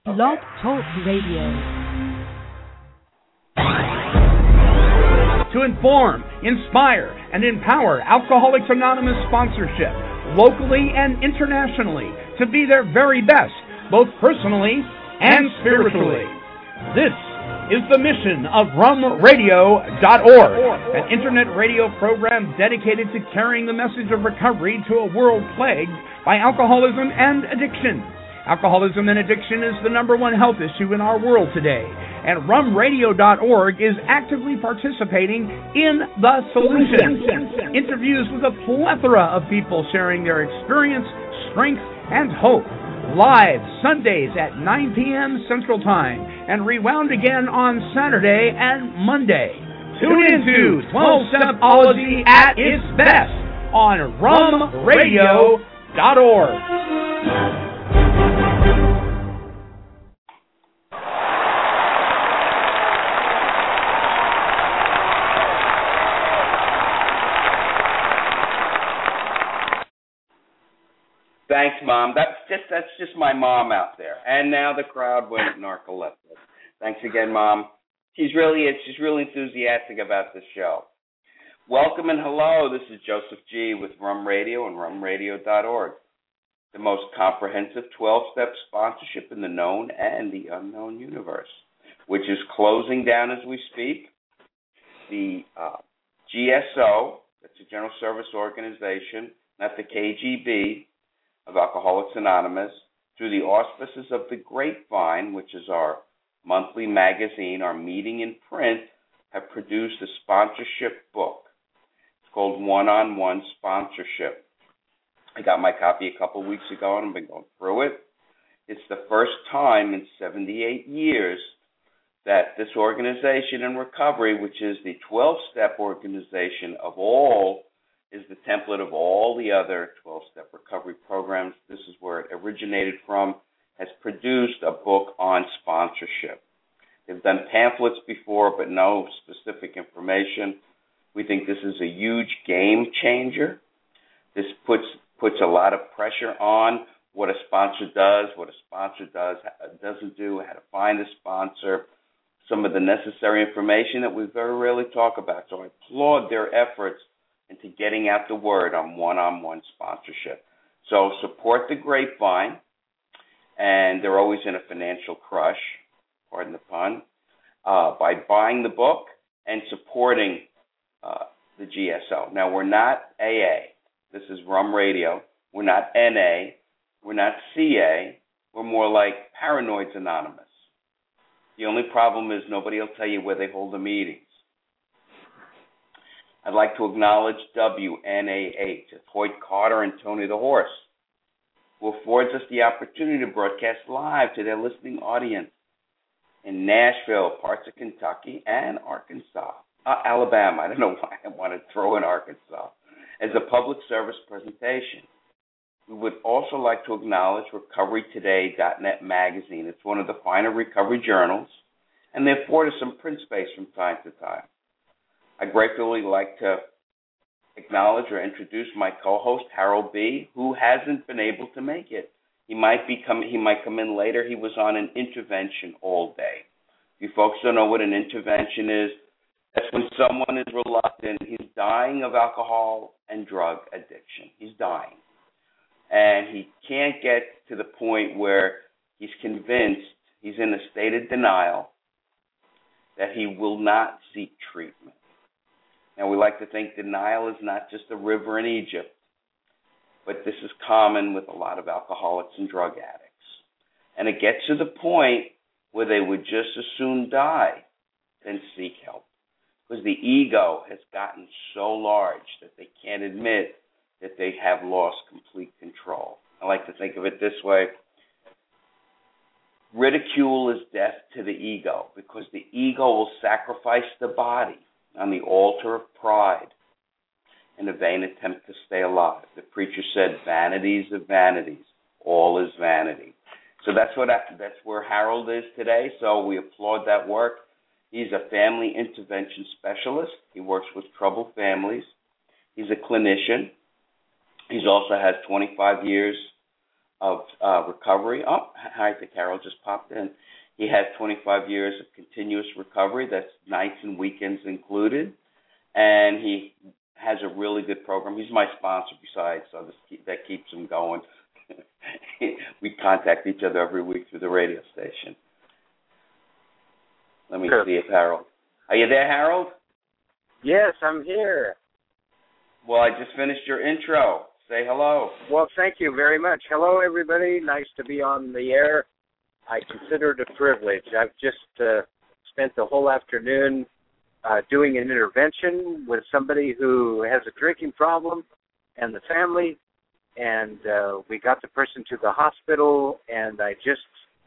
Blog Talk Radio. To inform, inspire, and empower Alcoholics Anonymous sponsorship, locally and internationally, to be their very best, both personally and spiritually. This is the mission of rumradio.org, an internet radio program dedicated to carrying the message of recovery to a world plagued by alcoholism and addiction. Alcoholism and addiction is the number one health issue in our world today, and rumradio.org is actively participating in the solution. Interviews with a plethora of people sharing their experience, strength, and hope. Live Sundays at 9 p.m. Central Time, and rewound again on Saturday and Monday. Tune into 12-Stepology at its best on rumradio.org. Thanks, Mom. That's just my mom out there. And now the crowd went narcoleptic. Thanks again, Mom. She's really enthusiastic about this show. Welcome and hello. This is Joseph G. with Rum Radio and rumradio.org, the most comprehensive 12-step sponsorship in the known and the unknown universe, which is closing down as we speak. The GSO, that's a General Service Organization, not the KGB, of Alcoholics Anonymous, through the auspices of The Grapevine, which is our monthly magazine, our meeting in print, have produced a sponsorship book. It's called One-on-One Sponsorship. I got my copy a couple of weeks ago, and I've been going through it. It's the first time in 78 years that this organization in recovery, which is the 12-step organization of all, is the template of all the other 12-step recovery programs. This is where it originated from, has produced a book on sponsorship. They've done pamphlets before, but no specific information. We think this is a huge game changer. This puts a lot of pressure on what a sponsor does, doesn't do, how to find a sponsor, some of the necessary information that we very rarely talk about. So I applaud their efforts into getting out the word on one-on-one sponsorship. So support The Grapevine, and they're always in a financial crush, pardon the pun, by buying the book and supporting the GSO. Now, we're not AA. This is Rum Radio. We're not NA. We're not CA. We're more like Paranoids Anonymous. The only problem is nobody will tell you where they hold the meetings. I'd like to acknowledge WNAH, Hoyt Carter and Tony the Horse, who affords us the opportunity to broadcast live to their listening audience in Nashville, parts of Kentucky, and Arkansas. Alabama, I don't know why I want to throw in Arkansas, as a public service presentation. We would also like to acknowledge RecoveryToday.net magazine. It's one of the finer recovery journals, and they afford us some print space from time to time. I'd gratefully like to acknowledge or introduce my co-host, Harold B., who hasn't been able to make it. He might come in later. He was on an intervention all day. You folks don't know what an intervention is. That's when someone is reluctant. He's dying of alcohol and drug addiction. He's dying. And he can't get to the point where he's convinced, he's in a state of denial, that he will not seek treatment. Now, we like to think denial is not just a river in Egypt, but this is common with a lot of alcoholics and drug addicts. And it gets to the point where they would just as soon die than seek help, because the ego has gotten so large that they can't admit that they have lost complete control. I like to think of it this way. Ridicule is death to the ego, because the ego will sacrifice the body on the altar of pride in a vain attempt to stay alive. The preacher said, vanities of vanities, all is vanity. So that's where Harold is today, so we applaud that work. He's a family intervention specialist. He works with troubled families. He's a clinician. He also has 25 years of recovery. Oh, hi, the Carol just popped in. He has 25 years of continuous recovery. That's nights and weekends included. And he has a really good program. He's my sponsor besides, so that keeps him going. We contact each other every week through the radio station. Let me see if Harold. Are you there, Harold? Yes, I'm here. Well, I just finished your intro. Say hello. Well, thank you very much. Hello, everybody. Nice to be on the air. I consider it a privilege. I've just spent the whole afternoon doing an intervention with somebody who has a drinking problem and the family, and we got the person to the hospital, and I just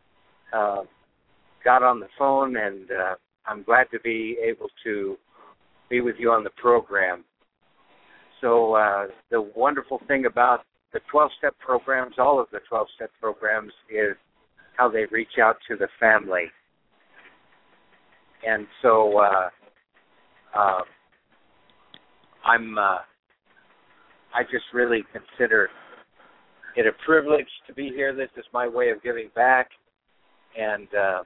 got on the phone, and I'm glad to be able to be with you on the program. So the wonderful thing about the 12-step programs, all of the 12-step programs, is how they reach out to the family. And so I just really consider it a privilege to be here. This is my way of giving back. And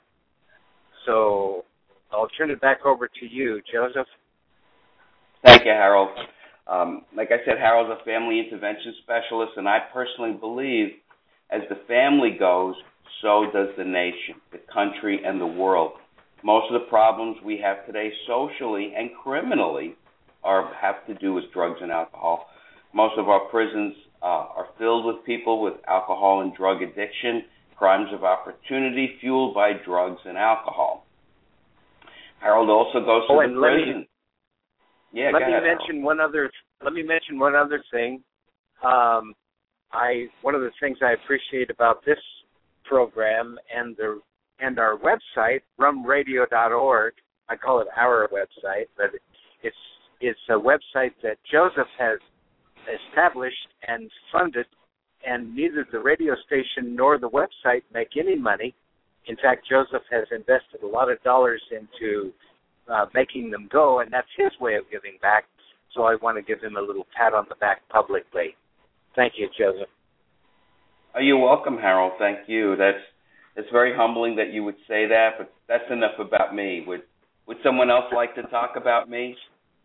so I'll turn it back over to you, Joseph. Thank you, Harold. Like I said, Harold's a family intervention specialist, and I personally believe as the family goes, so does the nation, the country, and the world. Most of the problems we have today socially and criminally have to do with drugs and alcohol. Most of our prisons are filled with people with alcohol and drug addiction, crimes of opportunity fueled by drugs and alcohol. Harold also goes to the prison. Let me mention one other thing. One of the things I appreciate about this program and our website, rumradio.org. I call it our website, but it's a website that Joseph has established and funded, and neither the radio station nor the website make any money. In fact, Joseph has invested a lot of dollars into making them go, and that's his way of giving back. So I want to give him a little pat on the back publicly. Thank you, Joseph. You're welcome, Harold. Thank you. It's very humbling that you would say that, but that's enough about me. Would someone else like to talk about me?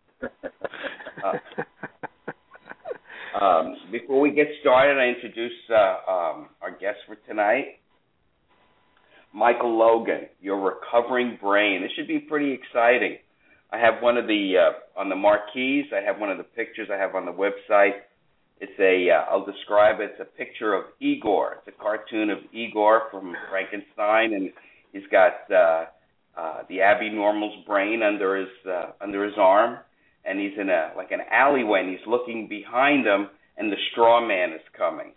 Before we get started, I introduce our guest for tonight, Michael Logan, your recovering brain. This should be pretty exciting. I have one of the on the marquees. I have one of the pictures I have on the website. It's I'll describe it. It's a picture of Igor. It's a cartoon of Igor from Frankenstein, and he's got the abnormal's brain under his arm, and he's in an alleyway, and he's looking behind him, and the straw man is coming.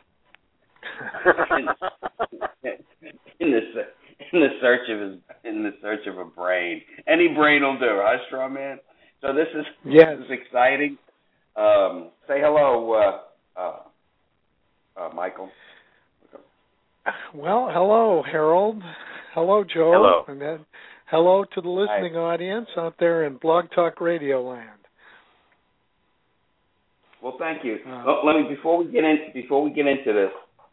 in the search of a brain. Any brain will do, huh, straw man? So this is exciting. Say hello, Michael. Well, hello, Harold. Hello, Joe. Hello. And then hello to the listening audience out there in Blog Talk Radio land. Well, thank you. Let me before we get into this,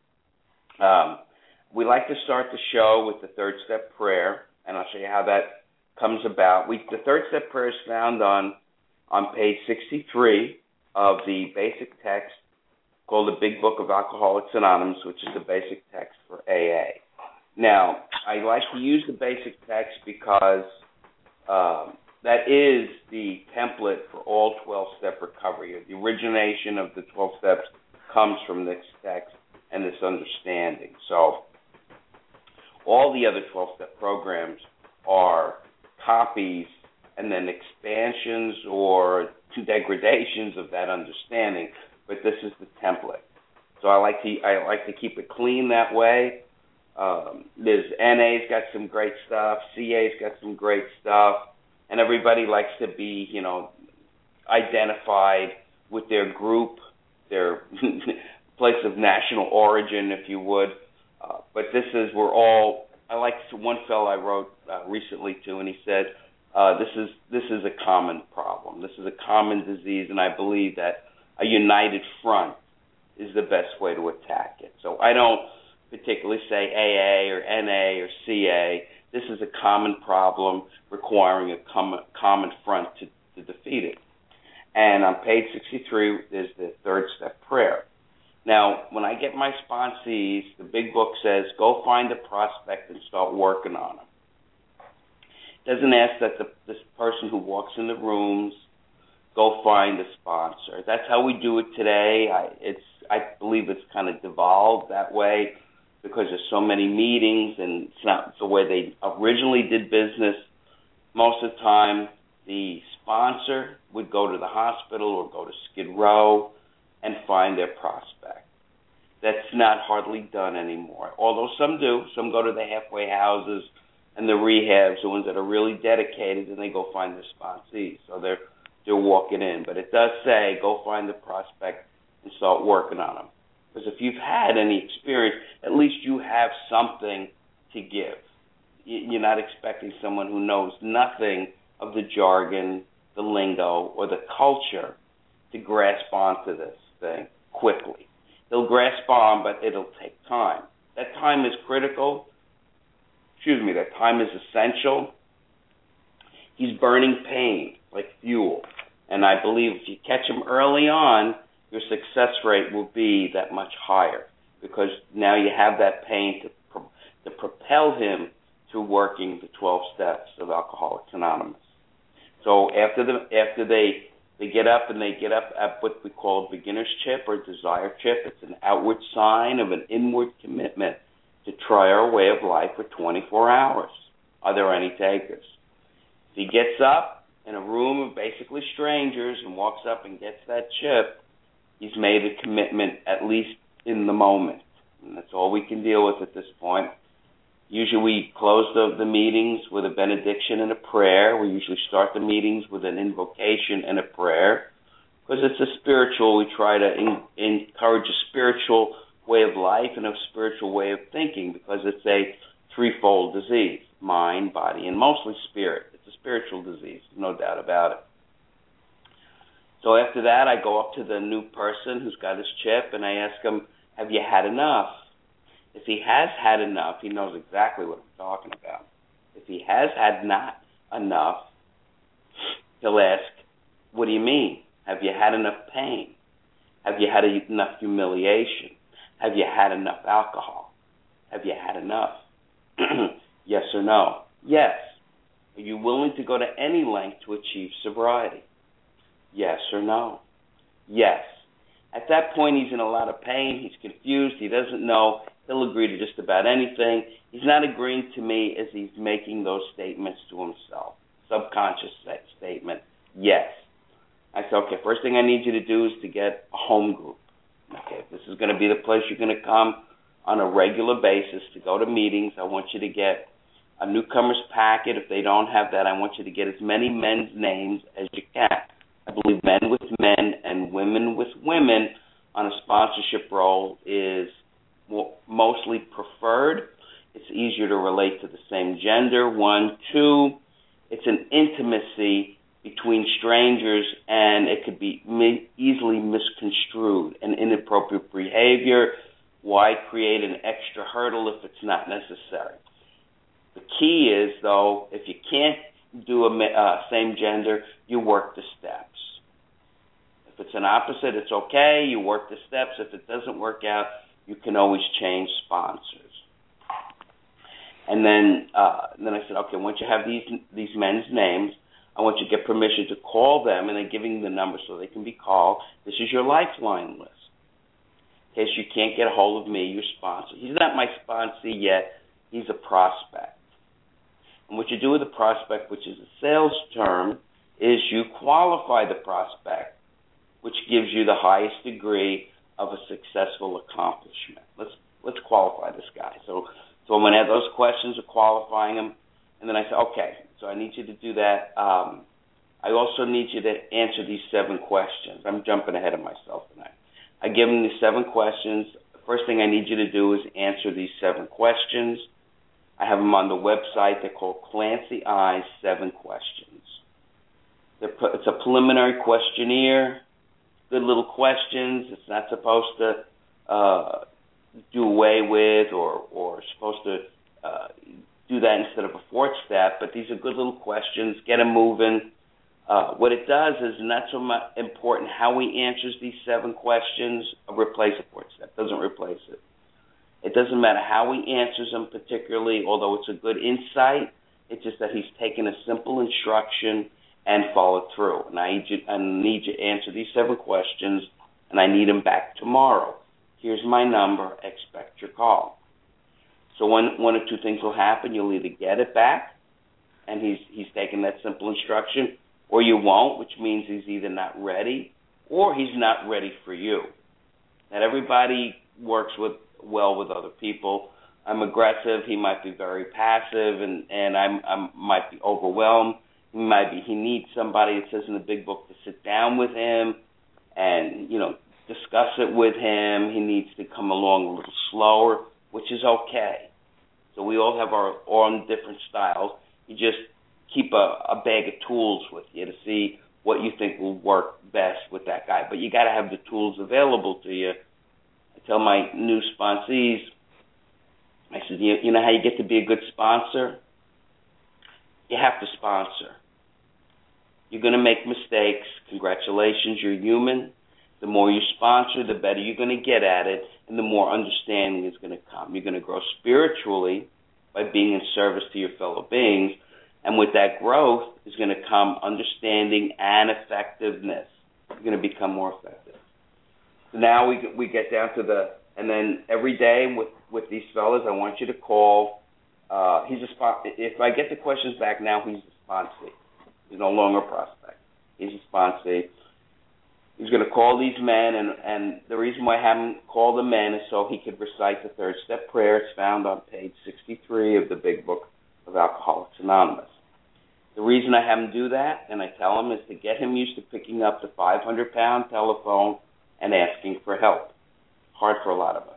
we like to start the show with the third step prayer, and I'll show you how that comes about. The third step prayer is found on page 63 of the basic text called the Big Book of Alcoholics Anonymous, which is the basic text for AA. Now, I like to use the basic text because that is the template for all 12-step recovery. The origination of the 12 steps comes from this text and this understanding. So all the other 12-step programs are copies and then expansions or degradations of that understanding, but this is the template. So I like to keep it clean that way. There's NA's got some great stuff, CA's got some great stuff, and everybody likes to be, identified with their group, their place of national origin, if you would. But I like one fellow I wrote recently to, and he said, this is a common problem. This is a common disease, and I believe that a united front is the best way to attack it. So I don't particularly say AA or NA or CA. This is a common problem requiring a common front to defeat it. And on page 63 is the third step prayer. Now, when I get my sponsees, the big book says, go find a prospect and start working on them. It doesn't ask that this person who walks in the rooms go find a sponsor. That's how we do it today. I believe it's kind of devolved that way because there's so many meetings and it's not the way they originally did business. Most of the time, the sponsor would go to the hospital or go to Skid Row and find their prospect. That's not hardly done anymore, although some do. Some go to the halfway houses and the rehabs, the ones that are really dedicated, and they go find their sponsees. So they're walking in. But it does say, go find the prospect and start working on them. Because if you've had any experience, at least you have something to give. You're not expecting someone who knows nothing of the jargon, the lingo, or the culture to grasp onto this thing quickly. They'll grasp on, but it'll take time. That time is critical. That time is essential. He's burning pain like fuel. And I believe if you catch him early on, your success rate will be that much higher because now you have that pain to propel him to working the 12 steps of Alcoholics Anonymous. So after they get up and they get up at what we call a beginner's chip or desire chip, it's an outward sign of an inward commitment to try our way of life for 24 hours. Are there any takers? If he gets up in a room of basically strangers and walks up and gets that chip, he's made a commitment, at least in the moment. And that's all we can deal with at this point. Usually we close the meetings with a benediction and a prayer. We usually start the meetings with an invocation and a prayer. Because it's a spiritual, we try to encourage a spiritual way of life and a spiritual way of thinking because it's a threefold disease, mind, body, and mostly spirit. It's a spiritual disease, no doubt about it. So after that, I go up to the new person who's got his chip, and I ask him, have you had enough? If he has had enough, he knows exactly what I'm talking about. If he has had not enough, he'll ask, what do you mean? Have you had enough pain? Have you had enough humiliation? Have you had enough alcohol? Have you had enough? Yes or no? Yes. Are you willing to go to any length to achieve sobriety? Yes or no? Yes. At that point, he's in a lot of pain. He's confused. He doesn't know. He'll agree to just about anything. He's not agreeing to me as he's making those statements to himself. Subconscious statement. Yes. I said, okay, first thing I need you to do is to get a home group. Okay, if this is going to be the place you're going to come on a regular basis to go to meetings, I want you to get a newcomer's packet. If they don't have that, I want you to get as many men's names as you can. I believe men with men and women with women on a sponsorship role is mostly preferred. It's easier to relate to the same gender, 1. 2, it's an intimacy between strangers, and it could be easily misconstrued. An inappropriate behavior, why create an extra hurdle if it's not necessary? The key is, though, if you can't do a same gender, you work the steps. If it's an opposite, it's okay. You work the steps. If it doesn't work out, you can always change sponsors. And then I said, okay, once you have these men's names, I want you to get permission to call them, and then giving the number so they can be called. This is your lifeline list. In case you can't get a hold of me, your sponsor. He's not my sponsee yet. He's a prospect. And what you do with a prospect, which is a sales term, is you qualify the prospect, which gives you the highest degree of a successful accomplishment. Let's qualify this guy. So I'm going to have those questions of qualifying him, and then I say, okay, so I need you to do that. I also need you to answer these 7 questions. I'm jumping ahead of myself tonight. I give him these 7 questions. The first thing I need you to do is answer these 7 questions. I have them on the website. They're called Clancy Eyes 7 Questions. It's a preliminary questionnaire. Good little questions. It's not supposed to do away with or supposed to do that instead of a fourth step, but these are good little questions. Get them moving. What it does is not so much important how he answers these 7 questions, replace a fourth step. Doesn't replace it. It doesn't matter how he answers them particularly, although it's a good insight. It's just that he's taken a simple instruction and followed through. And I need you to answer these 7 questions, and I need him back tomorrow. Here's my number. Expect your call. So one or two things will happen. You'll either get it back, and he's taken that simple instruction, or you won't, which means he's either not ready or he's not ready for you. Not everybody works well with other people. I'm aggressive. He might be very passive, and I might be overwhelmed. He needs somebody, it says in the big book, to sit down with him and, discuss it with him. He needs to come along a little slower, which is okay. So we all have our own different styles. You just keep a bag of tools with you to see what you think will work best with that guy. But you got to have the tools available to you. I tell my new sponsees, I said, you know how you get to be a good sponsor? You have to sponsor. You're going to make mistakes. Congratulations, you're human. The more you sponsor, the better you're going to get at it, and the more understanding is going to come. You're going to grow spiritually by being in service to your fellow beings, and with that growth is going to come understanding and effectiveness. You're going to become more effective. So now we get down to and then every day with these fellas, I want you to call. If I get the questions back now, he's a sponsee. He's no longer a prospect. He's a sponsee. He's going to call these men, and the reason why I haven't called the men is so he could recite the 3rd-step prayer. It's found on page 63 of the big book of Alcoholics Anonymous. The reason I have him do that, and I tell him, is to get him used to picking up the 500-pound telephone and asking for help. Hard for a lot of us.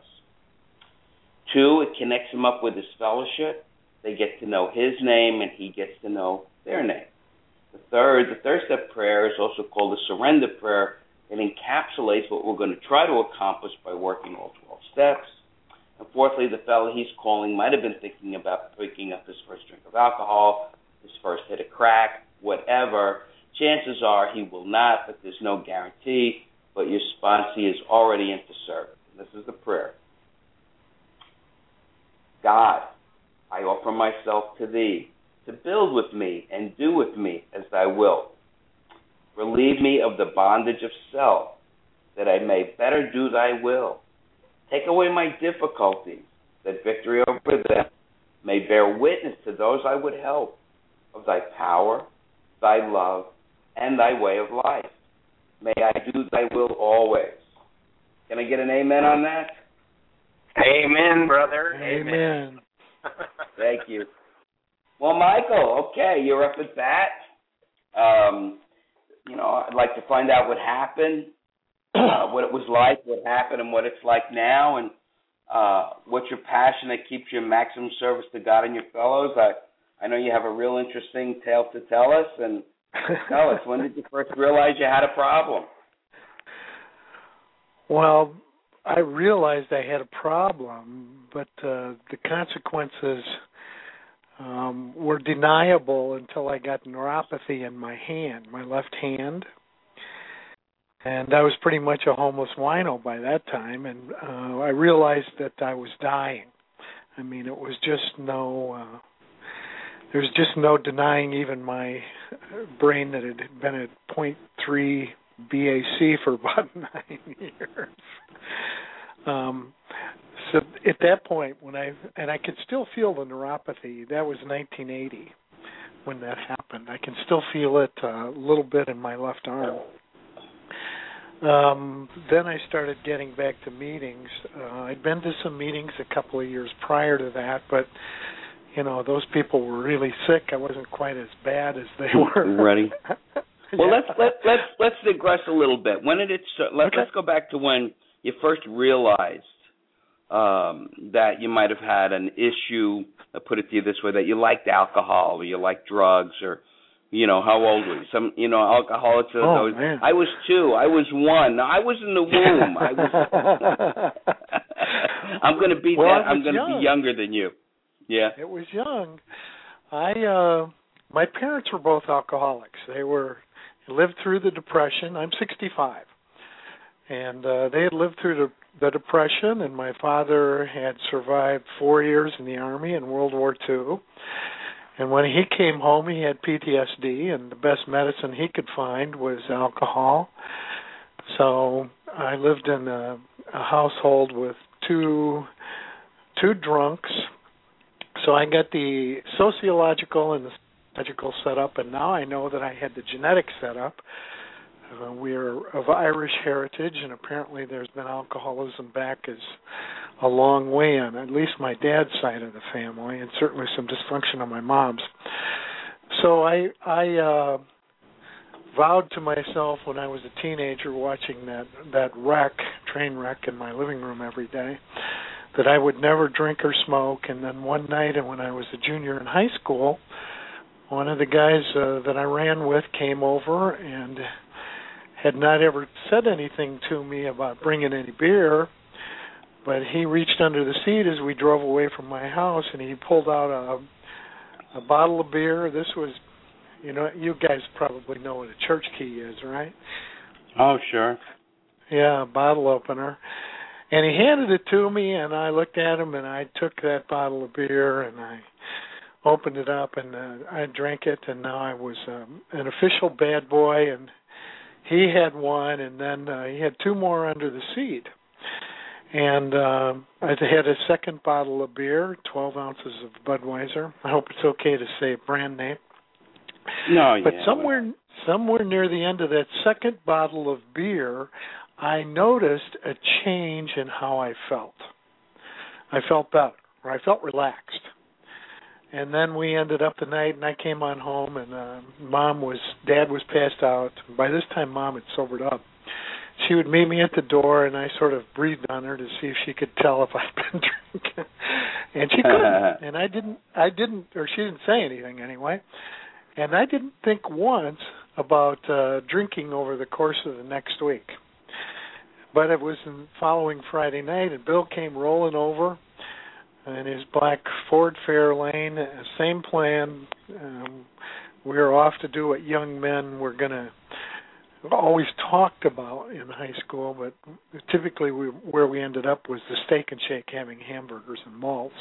2, it connects him up with his fellowship. They get to know his name, and he gets to know their name. The 3rd-step prayer is also called the surrender prayer. It encapsulates what we're going to try to accomplish by working all 12 steps. And 4thly, the fellow he's calling might have been thinking about picking up his first drink of alcohol, his first hit of crack, whatever. Chances are he will not, but there's no guarantee. But your sponsee is already into service. This is the prayer. God, I offer myself to thee, to build with me and do with me as thy will. Relieve me of the bondage of self, that I may better do thy will. Take away my difficulties, that victory over them may bear witness to those I would help of thy power, thy love, and thy way of life. May I do thy will always. Can I get an amen on that? Amen, brother. Amen. Thank you. Well, Michael, okay, you're up at bat. I'd like to find out what happened, what it was like, what happened, and what it's like now, and what's your passion that keeps you in maximum service to God and your fellows. I know you have a real interesting tale to tell us, and tell us, when did you first realize you had a problem? Well, I realized I had a problem, but the consequences were deniable until I got neuropathy in my hand, my left hand. And I was pretty much a homeless wino by that time, and I realized that I was dying. I mean, it was just there was just no denying even my brain that it had been at 0.3 BAC for about 9 years. So at that point, I could still feel the neuropathy. That was 1980 when that happened. I can still feel it a little bit in my left arm. Then I started getting back to meetings. I'd been to some meetings a couple of years prior to that, but those people were really sick. I wasn't quite as bad as they were. Ready? Well, let's digress a little bit. When did it? Let's go back to when you first realized that you might have had an issue. I'll put it to you this way: that you liked alcohol, or you liked drugs, or how old were you? Some alcoholics. Man. I was 2. I was 1. I was in the womb. I'm going to be I'm going to be younger than you. Yeah. It was young. My parents were both alcoholics. They lived through the Depression. I'm 65. And they had lived through the Depression, and my father had survived 4 years in the Army in World War II. And when he came home, he had PTSD, and the best medicine he could find was alcohol. So I lived in a household with two drunks. So I got the sociological and the psychological setup, and now I know that I had the genetic setup. We're of Irish heritage, and apparently there's been alcoholism back as a long way on at least my dad's side of the family, and certainly some dysfunction on my mom's. So I vowed to myself when I was a teenager watching that train wreck in my living room every day, that I would never drink or smoke. And then one night, when I was a junior in high school, one of the guys that I ran with came over and had not ever said anything to me about bringing any beer, but he reached under the seat as we drove away from my house, and he pulled out a bottle of beer. This was, you guys probably know what a church key is, right? Oh, sure. Yeah, a bottle opener. And he handed it to me, and I looked at him, and I took that bottle of beer, and I opened it up, and I drank it, and now I was an official bad boy, and he had one, and then he had two more under the seat. And I had a second bottle of beer, 12 ounces of Budweiser. I hope it's okay to say brand name. No, but somewhere near the end of that second bottle of beer, I noticed a change in how I felt. I felt better, or I felt relaxed. And then we ended up the night, and I came on home, and Dad was passed out. By this time, Mom had sobered up. She would meet me at the door, and I sort of breathed on her to see if she could tell if I'd been drinking. And she couldn't, and I didn't, or she didn't say anything anyway. And I didn't think once about drinking over the course of the next week. But it was the following Friday night, and Bill came rolling over in his black Ford Fairlane, same plan. We were off to do what young men were going to always talked about in high school, but typically where we ended up was the Steak and Shake, having hamburgers and malts.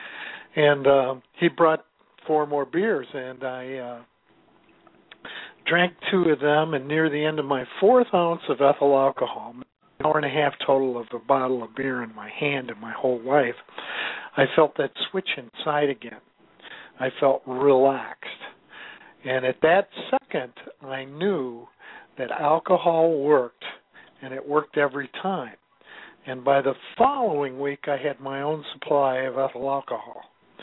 And he brought 4 more beers, and I drank 2 of them, and near the end of my 4th ounce of ethyl alcohol, an hour and a half total of a bottle of beer in my hand in my whole life, I felt that switch inside again. I felt relaxed. And at that second, I knew that alcohol worked, and it worked every time. And by the following week, I had my own supply of ethyl alcohol.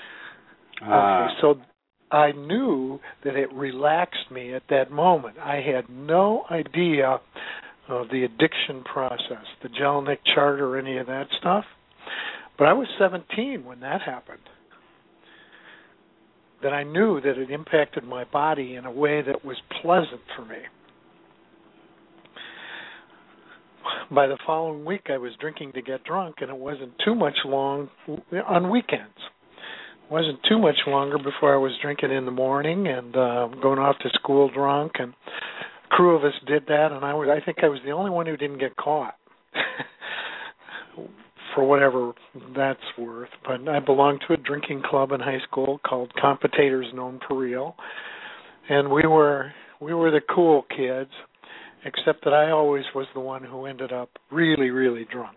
Okay, so I knew that it relaxed me at that moment. I had no idea of the addiction process, the Jellinek chart or any of that stuff. But I was 17 when that happened. That I knew that it impacted my body in a way that was pleasant for me. By the following week, I was drinking to get drunk, and it wasn't too much long on weekends. It wasn't too much longer before I was drinking in the morning and going off to school drunk, and a crew of us did that, and I think I was the only one who didn't get caught, for whatever that's worth. But I belonged to a drinking club in high school called Competators Known for Real, and we were the cool kids, except that I always was the one who ended up really, really drunk.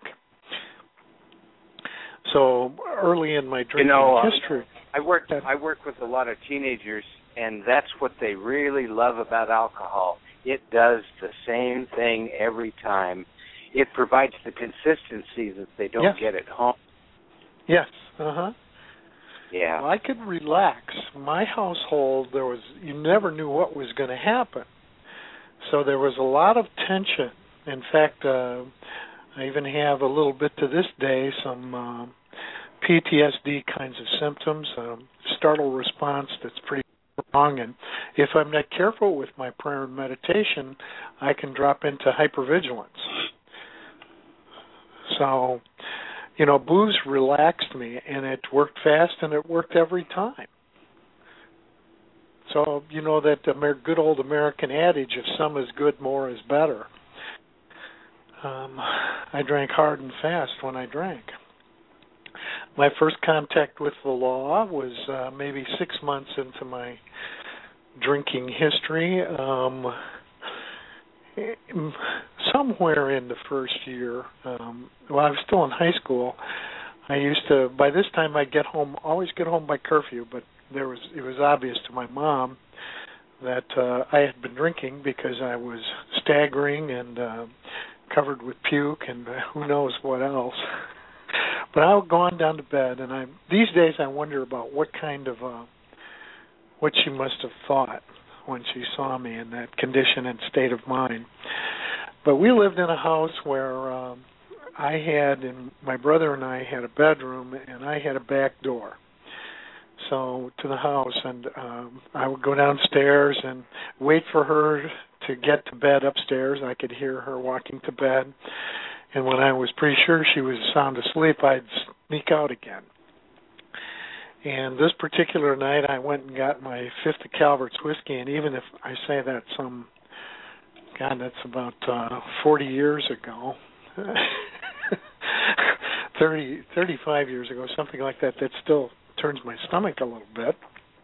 So early in my drinking history, I work with a lot of teenagers, and that's what they really love about alcohol. It does the same thing every time. It provides the consistency that they don't get at home. Yes. Yeah. Well, I could relax. My household, you never knew what was going to happen. So there was a lot of tension. In fact, I even have a little bit to this day some PTSD kinds of symptoms, startle response that's pretty strong. And if I'm not careful with my prayer and meditation, I can drop into hypervigilance. So booze relaxed me, and it worked fast, and it worked every time. So, that good old American adage, if some is good, more is better. I drank hard and fast when I drank. My first contact with the law was maybe 6 months into my drinking history. Somewhere in the first year, while I was still in high school, I used to, by this time I'd always get home by curfew, but it was obvious to my mom that I had been drinking because I was staggering and covered with puke and who knows what else. But I would go on down to bed, and these days I wonder about what she must have thought when she saw me in that condition and state of mind. But we lived in a house where my brother and I had a bedroom, and I had a back door. So to the house, and I would go downstairs and wait for her to get to bed upstairs. I could hear her walking to bed, and when I was pretty sure she was sound asleep, I'd sneak out again. And this particular night, I went and got my fifth of Calvert's whiskey, and even if I say that that's about 40 years ago, 35 years ago, something like that, that still turns my stomach a little bit.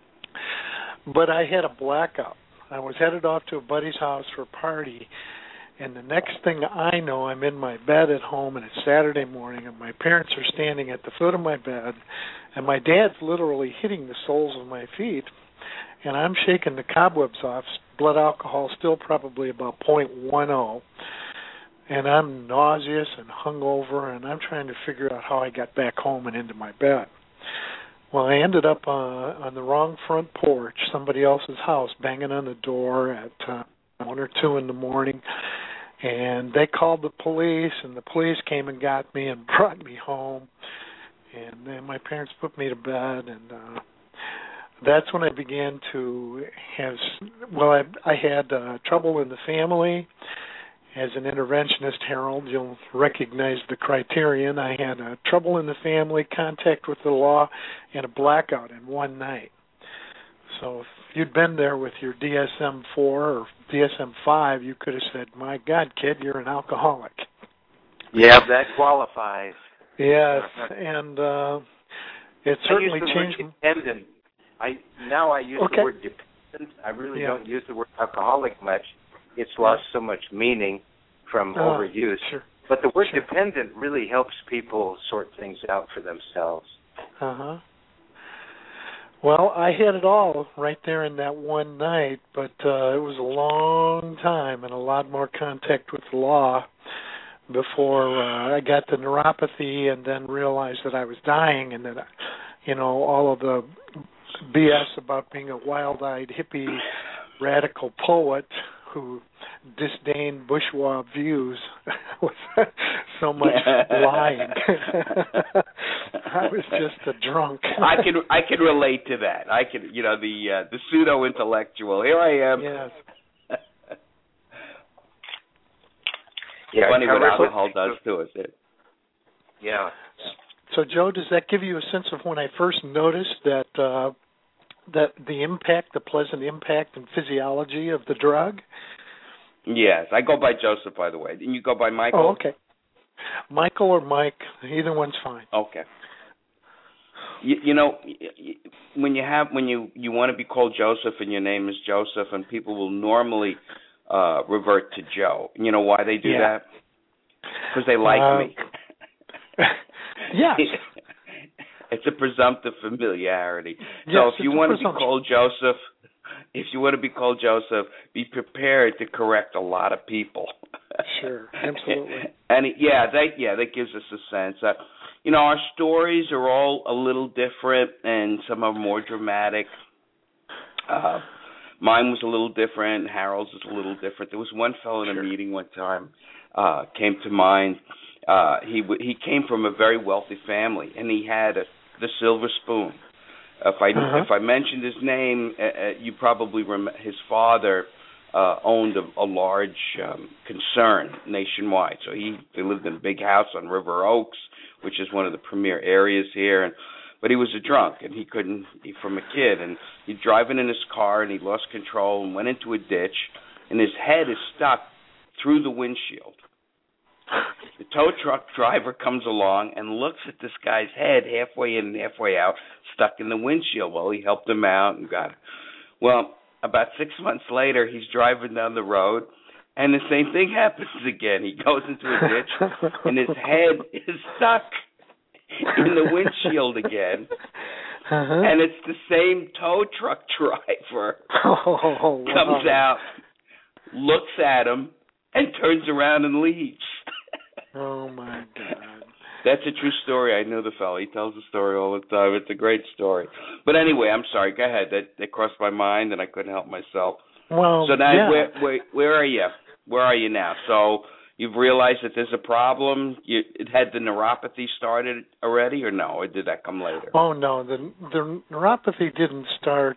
But I had a blackout. I was headed off to a buddy's house for a party, and the next thing I know, I'm in my bed at home, and it's Saturday morning, and my parents are standing at the foot of my bed, and my dad's literally hitting the soles of my feet, and I'm shaking the cobwebs off, blood alcohol still probably about 0.10, and I'm nauseous and hungover, and I'm trying to figure out how I got back home and into my bed. Well, I ended up on the wrong front porch, somebody else's house, banging on the door at 1 or 2 in the morning, and they called the police, and the police came and got me and brought me home, and then my parents put me to bed, and that's when I began to have, I had trouble in the family. As an interventionist, Harold, you'll recognize the criterion. I had trouble in the family, contact with the law, and a blackout in one night. So if you'd been there with your DSM-4 or DSM-5, you could have said, "My God, kid, you're an alcoholic." Yeah, that qualifies. Yes, and it certainly changed. Dependent. I use the word dependent. I really don't use the word alcoholic much. It's lost so much meaning from overuse. Sure. But the word dependent really helps people sort things out for themselves. Uh-huh. Well, I had it all right there in that one night, but it was a long time and a lot more contact with the law before I got the neuropathy and then realized that I was dying, and that, all of the BS about being a wild-eyed hippie radical poet who disdained bourgeois views was so much lying. I was just a drunk. I can relate to that. I can, the pseudo intellectual. Here I am. Yes. Funny what alcohol does to us. Yeah. So, Joe, does that give you a sense of when I first noticed that the impact, the pleasant impact and physiology of the drug? Yes, I go by Joseph, by the way. And you go by Michael? Oh, okay. Michael or Mike, either one's fine. Okay. When you want to be called Joseph and your name is Joseph, and people will normally revert to Joe. You know why they do that? Because they like me. Yes. It's a presumptive familiarity. So if you want to be called Joseph, be prepared to correct a lot of people. Sure, absolutely. And that gives us a sense that our stories are all a little different, and some are more dramatic. Mine was a little different. Harold's was a little different. There was one fellow in a meeting one time came to mind. He came from a very wealthy family, and he had the silver spoon. If I mentioned his name, you probably his father owned a large concern nationwide. So they lived in a big house on River Oaks, which is one of the premier areas here. But he was a drunk, and he couldn't, from a kid. And he's driving in his car, and he lost control and went into a ditch, and his head is stuck through the windshield. The tow truck driver comes along and looks at this guy's head halfway in and halfway out, stuck in the windshield. Well, he helped him out and got it. Well, about 6 months later, he's driving down the road, and the same thing happens again. He goes into a ditch, and his head is stuck in the windshield again. And it's the same tow truck driver comes out, looks at him, and turns around and leaves. Oh, my God. That's a true story. I know the fellow. He tells the story all the time. It's a great story. But anyway, I'm sorry. Go ahead. That crossed my mind, and I couldn't help myself. Well, so now, yeah. Where are you? Where are you now? So you've realized that there's a problem? It had the neuropathy started already, or no? Or did that come later? Oh, no. The neuropathy didn't start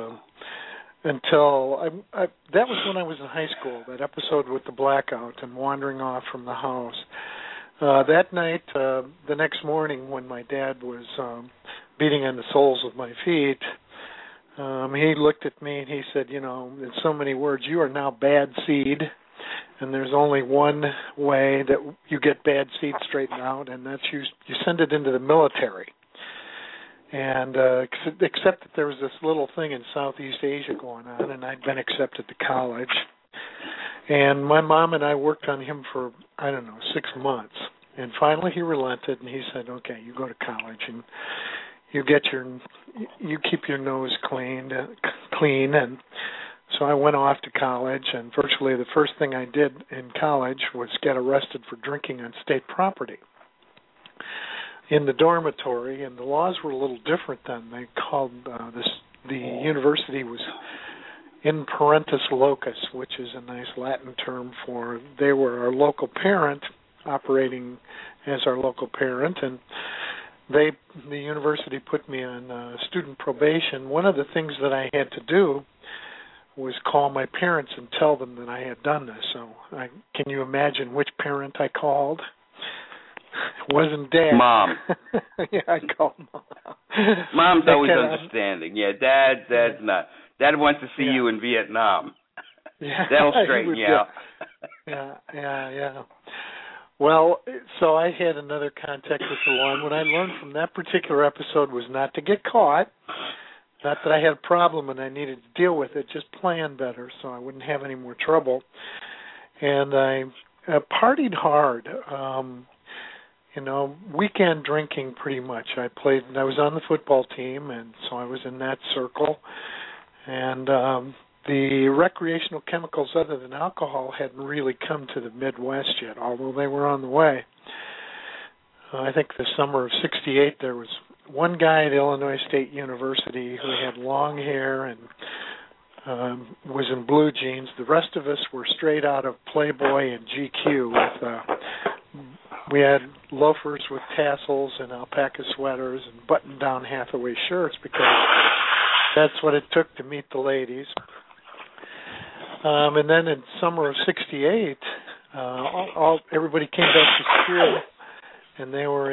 until that was when I was in high school, that episode with the blackout and wandering off from the house. That night, the next morning when my dad was beating on the soles of my feet, he looked at me and he said, in so many words, you are now bad seed, and there's only one way that you get bad seed straightened out, and that's you send it into the military. And except that there was this little thing in Southeast Asia going on, and I'd been accepted to college. And my mom and I worked on him for, 6 months. And finally he relented, and he said, okay, you go to college, and you keep your nose clean. And so I went off to college, and virtually the first thing I did in college was get arrested for drinking on state property in the dormitory, and the laws were a little different then. They called the university was in parentis locus, which is a nice Latin term for they were our local parent, operating as our local parent, and the university put me on student probation. One of the things that I had to do was call my parents and tell them that I had done this. So can you imagine which parent I called? It wasn't Dad. Mom. Yeah, I called Mom. Mom's always understanding. Yeah, Dad's not. Dad wants to see you in Vietnam. Yeah, that'll straighten you out. Yeah. Well, so I had another contact with the law, and what I learned from that particular episode was not to get caught. Not that I had a problem and I needed to deal with it, just plan better so I wouldn't have any more trouble. And I partied hard. Weekend drinking pretty much. I was on the football team, and so I was in that circle. And the recreational chemicals other than alcohol hadn't really come to the Midwest yet, although they were on the way. I think the summer of '68, there was one guy at Illinois State University who had long hair and was in blue jeans. The rest of us were straight out of Playboy and GQ. We had loafers with tassels and alpaca sweaters and button-down Hathaway shirts because that's what it took to meet the ladies. And then in summer of '68, everybody came back to school, and they were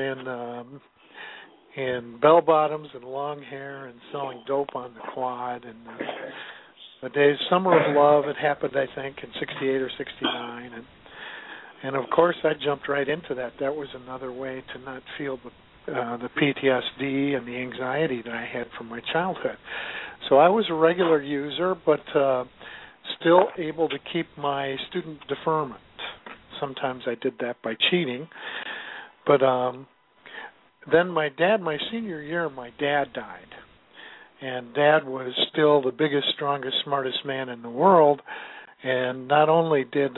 in bell-bottoms and long hair and selling dope on the quad. And the days, summer of love, it happened, I think, in '68 or '69, and of course I jumped right into that. That was another way to not feel the PTSD and the anxiety that I had from my childhood. So I was a regular user, but still able to keep my student deferment. Sometimes I did that by cheating. But then my senior year, my dad died. And Dad was still the biggest, strongest, smartest man in the world. And not only did,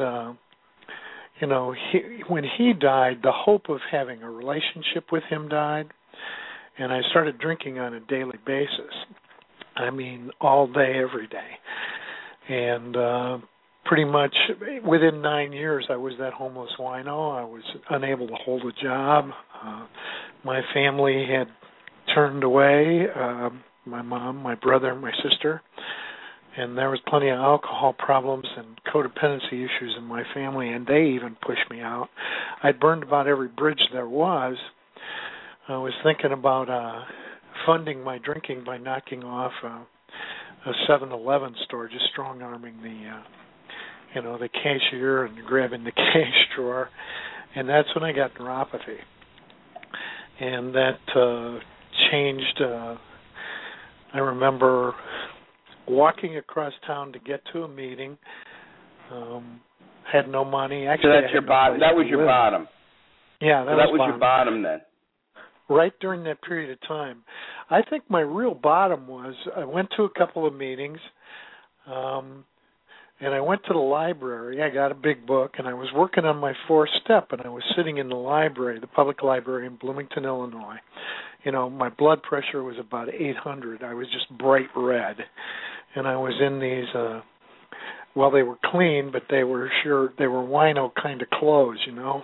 when he died, the hope of having a relationship with him died. And I started drinking on a daily basis. I mean, all day, every day. And pretty much within 9 years, I was that homeless wino. I was unable to hold a job. My family had turned away, my mom, my brother, my sister. And there was plenty of alcohol problems and codependency issues in my family, and they even pushed me out. I'd burned about every bridge there was. I was thinking about funding my drinking by knocking off a 7-Eleven store, just strong-arming the cashier and grabbing the cash drawer. And that's when I got neuropathy. And that changed. I remember walking across town to get to a meeting. Had no money. Actually, so that's your bottom. That was your bottom. Yeah, that was your bottom then. Right during that period of time. I think my real bottom was I went to a couple of meetings, and I went to the library. I got a big book, and I was working on my fourth step, and I was sitting in the library, the public library in Bloomington, Illinois. My blood pressure was about 800. I was just bright red. And I was in these, they were clean, but they were wino kind of clothes,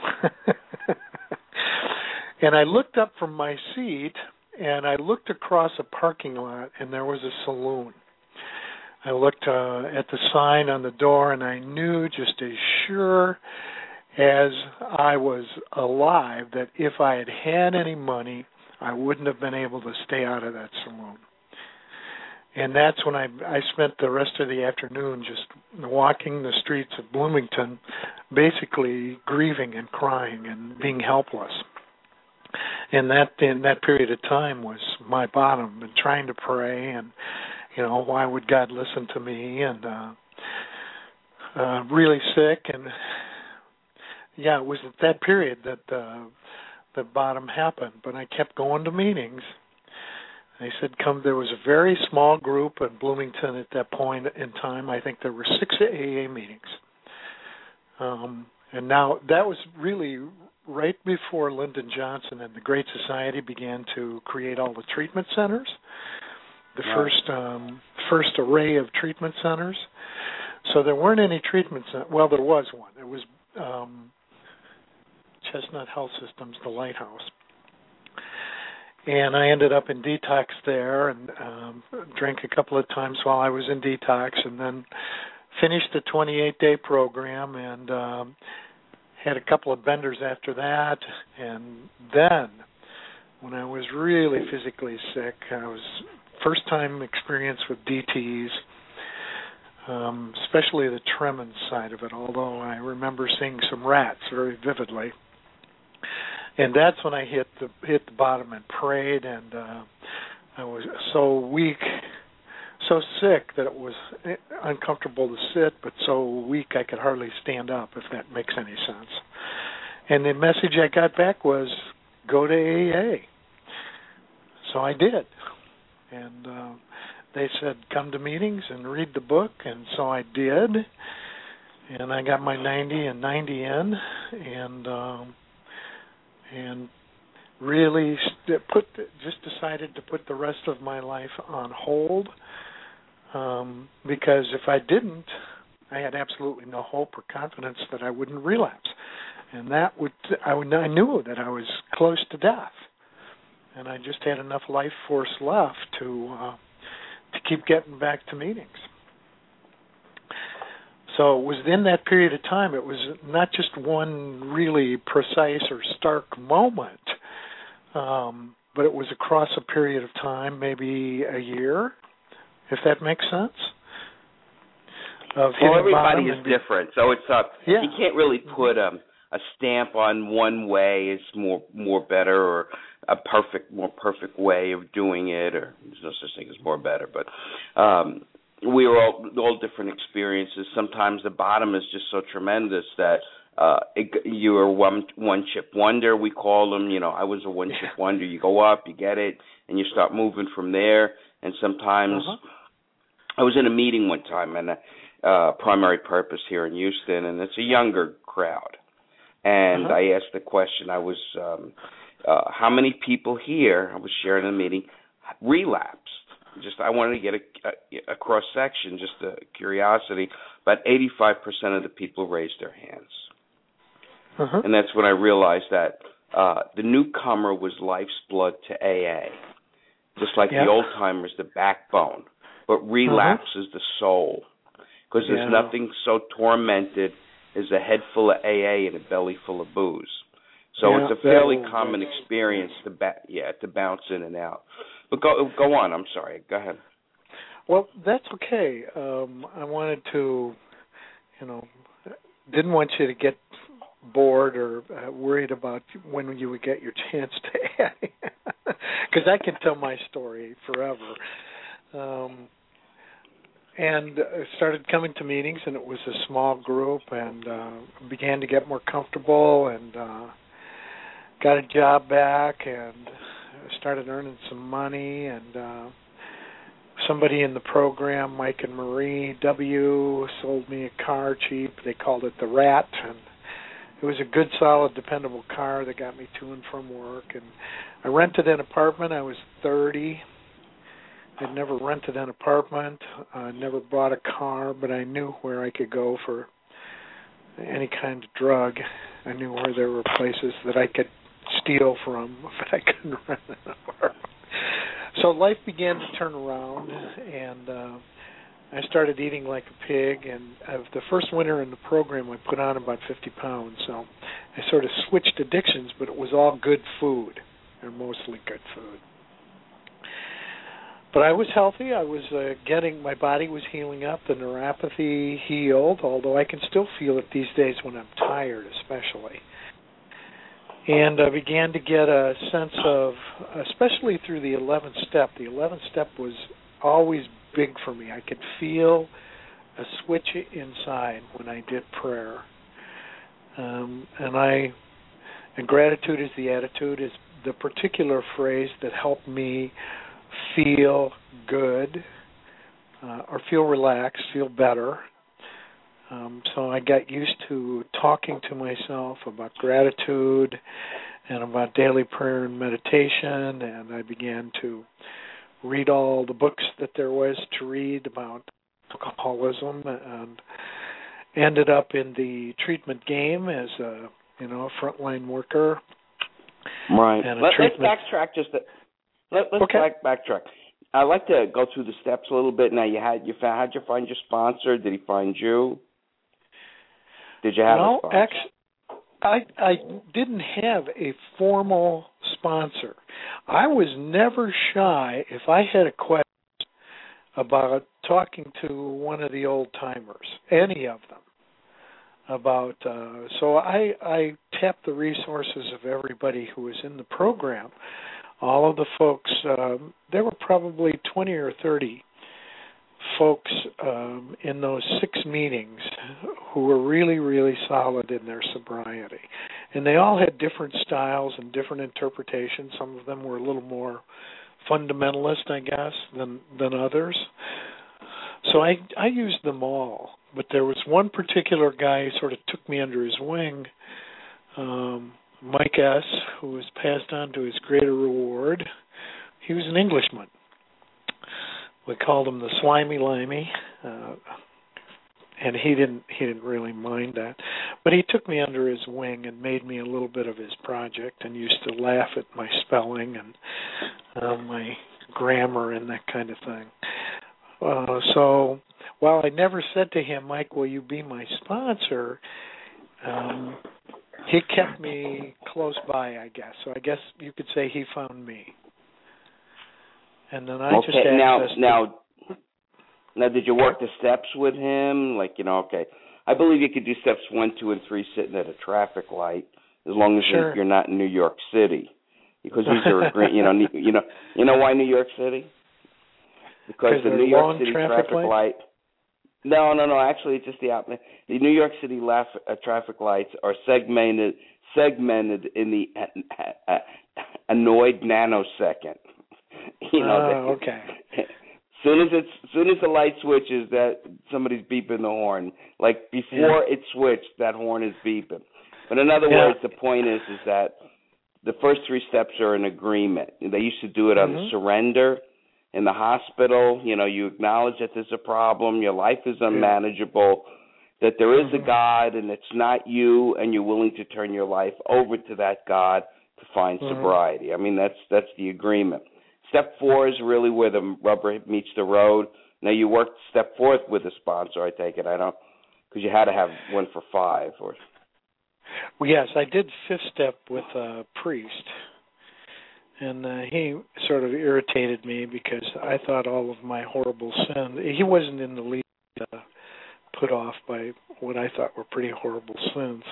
And I looked up from my seat, and I looked across a parking lot, and there was a saloon. I looked at the sign on the door, and I knew just as sure as I was alive that if I had had any money, I wouldn't have been able to stay out of that saloon. And that's when I spent the rest of the afternoon just walking the streets of Bloomington, basically grieving and crying and being helpless. And that in that period of time was my bottom, and trying to pray, and why would God listen to me, and really sick, and it was at that period that the bottom happened. But I kept going to meetings. They said come. There was a very small group in Bloomington at that point in time. I think there were 6 AA meetings, and now that was really right before Lyndon Johnson and the Great Society began to create all the treatment centers, the first array of treatment centers. So there weren't any treatment centers. Well, there was one. It was Chestnut Health Systems, the Lighthouse. And I ended up in detox there and drank a couple of times while I was in detox, and then finished the 28-day program and had a couple of benders after that. And then when I was really physically sick, I was first time experience with DTs, especially the tremens side of it, although I remember seeing some rats very vividly. And that's when I hit the bottom and prayed, and I was so weak, so sick that it was uncomfortable to sit, but so weak I could hardly stand up, if that makes any sense. And the message I got back was, go to AA. So I did. And they said, come to meetings and read the book, and so I did. And I got my 90 and 90 in, and really just decided to put the rest of my life on hold, because if I didn't, I had absolutely no hope or confidence that I wouldn't relapse, and I knew that I was close to death, and I just had enough life force left to keep getting back to meetings. So it was in that period of time, it was not just one really precise or stark moment, but it was across a period of time, maybe a year, if that makes sense. Well, everybody is different, so it's you can't really put a stamp on one way is more better, or a more perfect way of doing it, or there's no such thing as more better, but we were all different experiences. Sometimes the bottom is just so tremendous that you are one chip wonder, we call them. I was a one chip wonder. You go up, you get it, and you start moving from there. And sometimes I was in a meeting one time, and Primary Purpose here in Houston, and it's a younger crowd. And I asked the question, I was, how many people here, I was sharing a meeting, relapsed? I wanted to get a cross-section, just a curiosity. About 85% of the people raised their hands. And that's when I realized that the newcomer was life's blood to AA, just like the old-timers, the backbone. but relapse is the soul. Because there's nothing so tormented as a head full of AA and a belly full of booze. So it's a fairly common experience to bounce in and out. But go on. I'm sorry. Go ahead. Well, that's okay. I wanted to, didn't want you to get bored or worried about when you would get your chance to add, because I can tell my story forever. And I started coming to meetings, and it was a small group, and began to get more comfortable, and got a job back, and started earning some money, and somebody in the program, Mike and Marie W., sold me a car cheap. They called it the Rat, and it was a good, solid, dependable car that got me to and from work. And I rented an apartment. I was 30. I'd never rented an apartment. I never bought a car, but I knew where I could go for any kind of drug. I knew where there were places that I could steal from, but I couldn't rent an apartment. So life began to turn around, and I started eating like a pig. And the first winter in the program, I put on about 50 pounds. So I sort of switched addictions, but it was all good food, or mostly good food. But I was healthy. I was my body was healing up. The neuropathy healed, although I can still feel it these days when I'm tired, especially. And I began to get a sense of, especially through the 11th step. The 11th step was always big for me. I could feel a switch inside when I did prayer. And gratitude is the attitude is the particular phrase that helped me feel good, or feel relaxed, feel better. So I got used to talking to myself about gratitude and about daily prayer and meditation, and I began to read all the books that there was to read about alcoholism, and ended up in the treatment game as a frontline worker. Right. And let's backtrack just a Let's backtrack. I'd like to go through the steps a little bit. Now, how'd you find your sponsor? Did he find you? Did you have a sponsor? Actually, I didn't have a formal sponsor. I was never shy if I had a question about talking to one of the old-timers, any of them. So I tapped the resources of everybody who was in the program. All of the folks, there were probably 20 or 30 folks in those 6 meetings who were really, really solid in their sobriety. And they all had different styles and different interpretations. Some of them were a little more fundamentalist, I guess, than others. So I used them all. But there was one particular guy who sort of took me under his wing, Mike S., who was passed on to his greater reward. He was an Englishman. We called him the Slimy Limey, and he didn't really mind that. But he took me under his wing and made me a little bit of his project, and used to laugh at my spelling and my grammar and that kind of thing. So while I never said to him, Mike, will you be my sponsor, he kept me close by, I guess. So I guess you could say he found me. And then I just accessed Now, did you work the steps with him? I believe you could do steps 1, 2, and 3 sitting at a traffic light, as long as you're not in New York City, because these are you know why New York City? Because the New York City traffic light. No. Actually, it's just the opposite. The New York City traffic lights are segmented in the annoyed nanosecond. Okay. Soon as the light switches, that somebody's beeping the horn. Like before it switched, that horn is beeping. But in other words, the point is that the first 3 steps are an agreement. They used to do it on the surrender. In the hospital, you acknowledge that there's a problem, your life is unmanageable, that there is a God and it's not you, and you're willing to turn your life over to that God to find sobriety. I mean, that's the agreement. Step 4 is really where the rubber meets the road. Now, you worked step 4 with a sponsor, I take it. I don't, because you had to have one for 5. Or. Well, yes, I did 5th step with a priest. And he sort of irritated me because I thought all of my horrible sins, he wasn't in the least put off by what I thought were pretty horrible sins.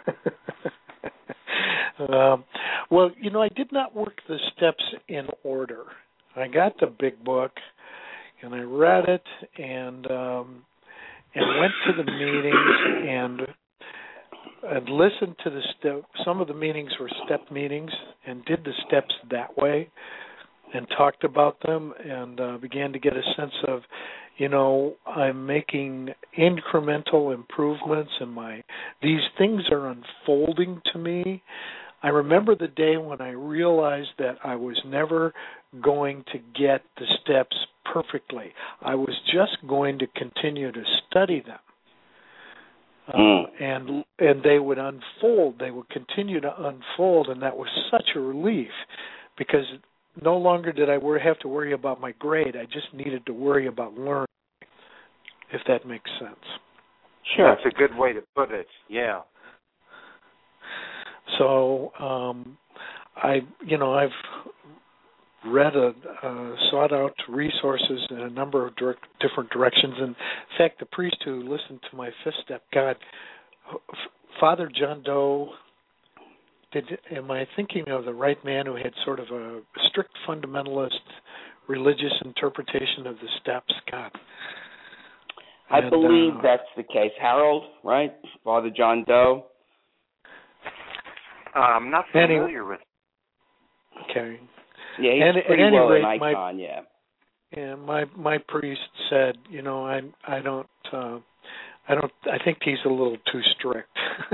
Well, I did not work the steps in order. I got the big book, and I read it, and went to the meetings, and listened to the step. Some of the meetings were step meetings, and did the steps that way, and talked about them, and began to get a sense of, I'm making incremental improvements, and these things are unfolding to me. I remember the day when I realized that I was never going to get the steps perfectly. I was just going to continue to study them. And they would unfold. They would continue to unfold, and that was such a relief because no longer did I have to worry about my grade. I just needed to worry about learning, if that makes sense. Sure. That's a good way to put it, yeah. So I've read sought out resources in a number of different directions. In fact, the priest who listened to my 5th step, God, Father John Doe, am I thinking of the right man who had sort of a strict fundamentalist religious interpretation of the steps? God. I believe that's the case. Harold, right? Father John Doe? I'm not familiar with. Okay. Yeah, he's pretty well an icon. Yeah, my priest said, I think he's a little too strict.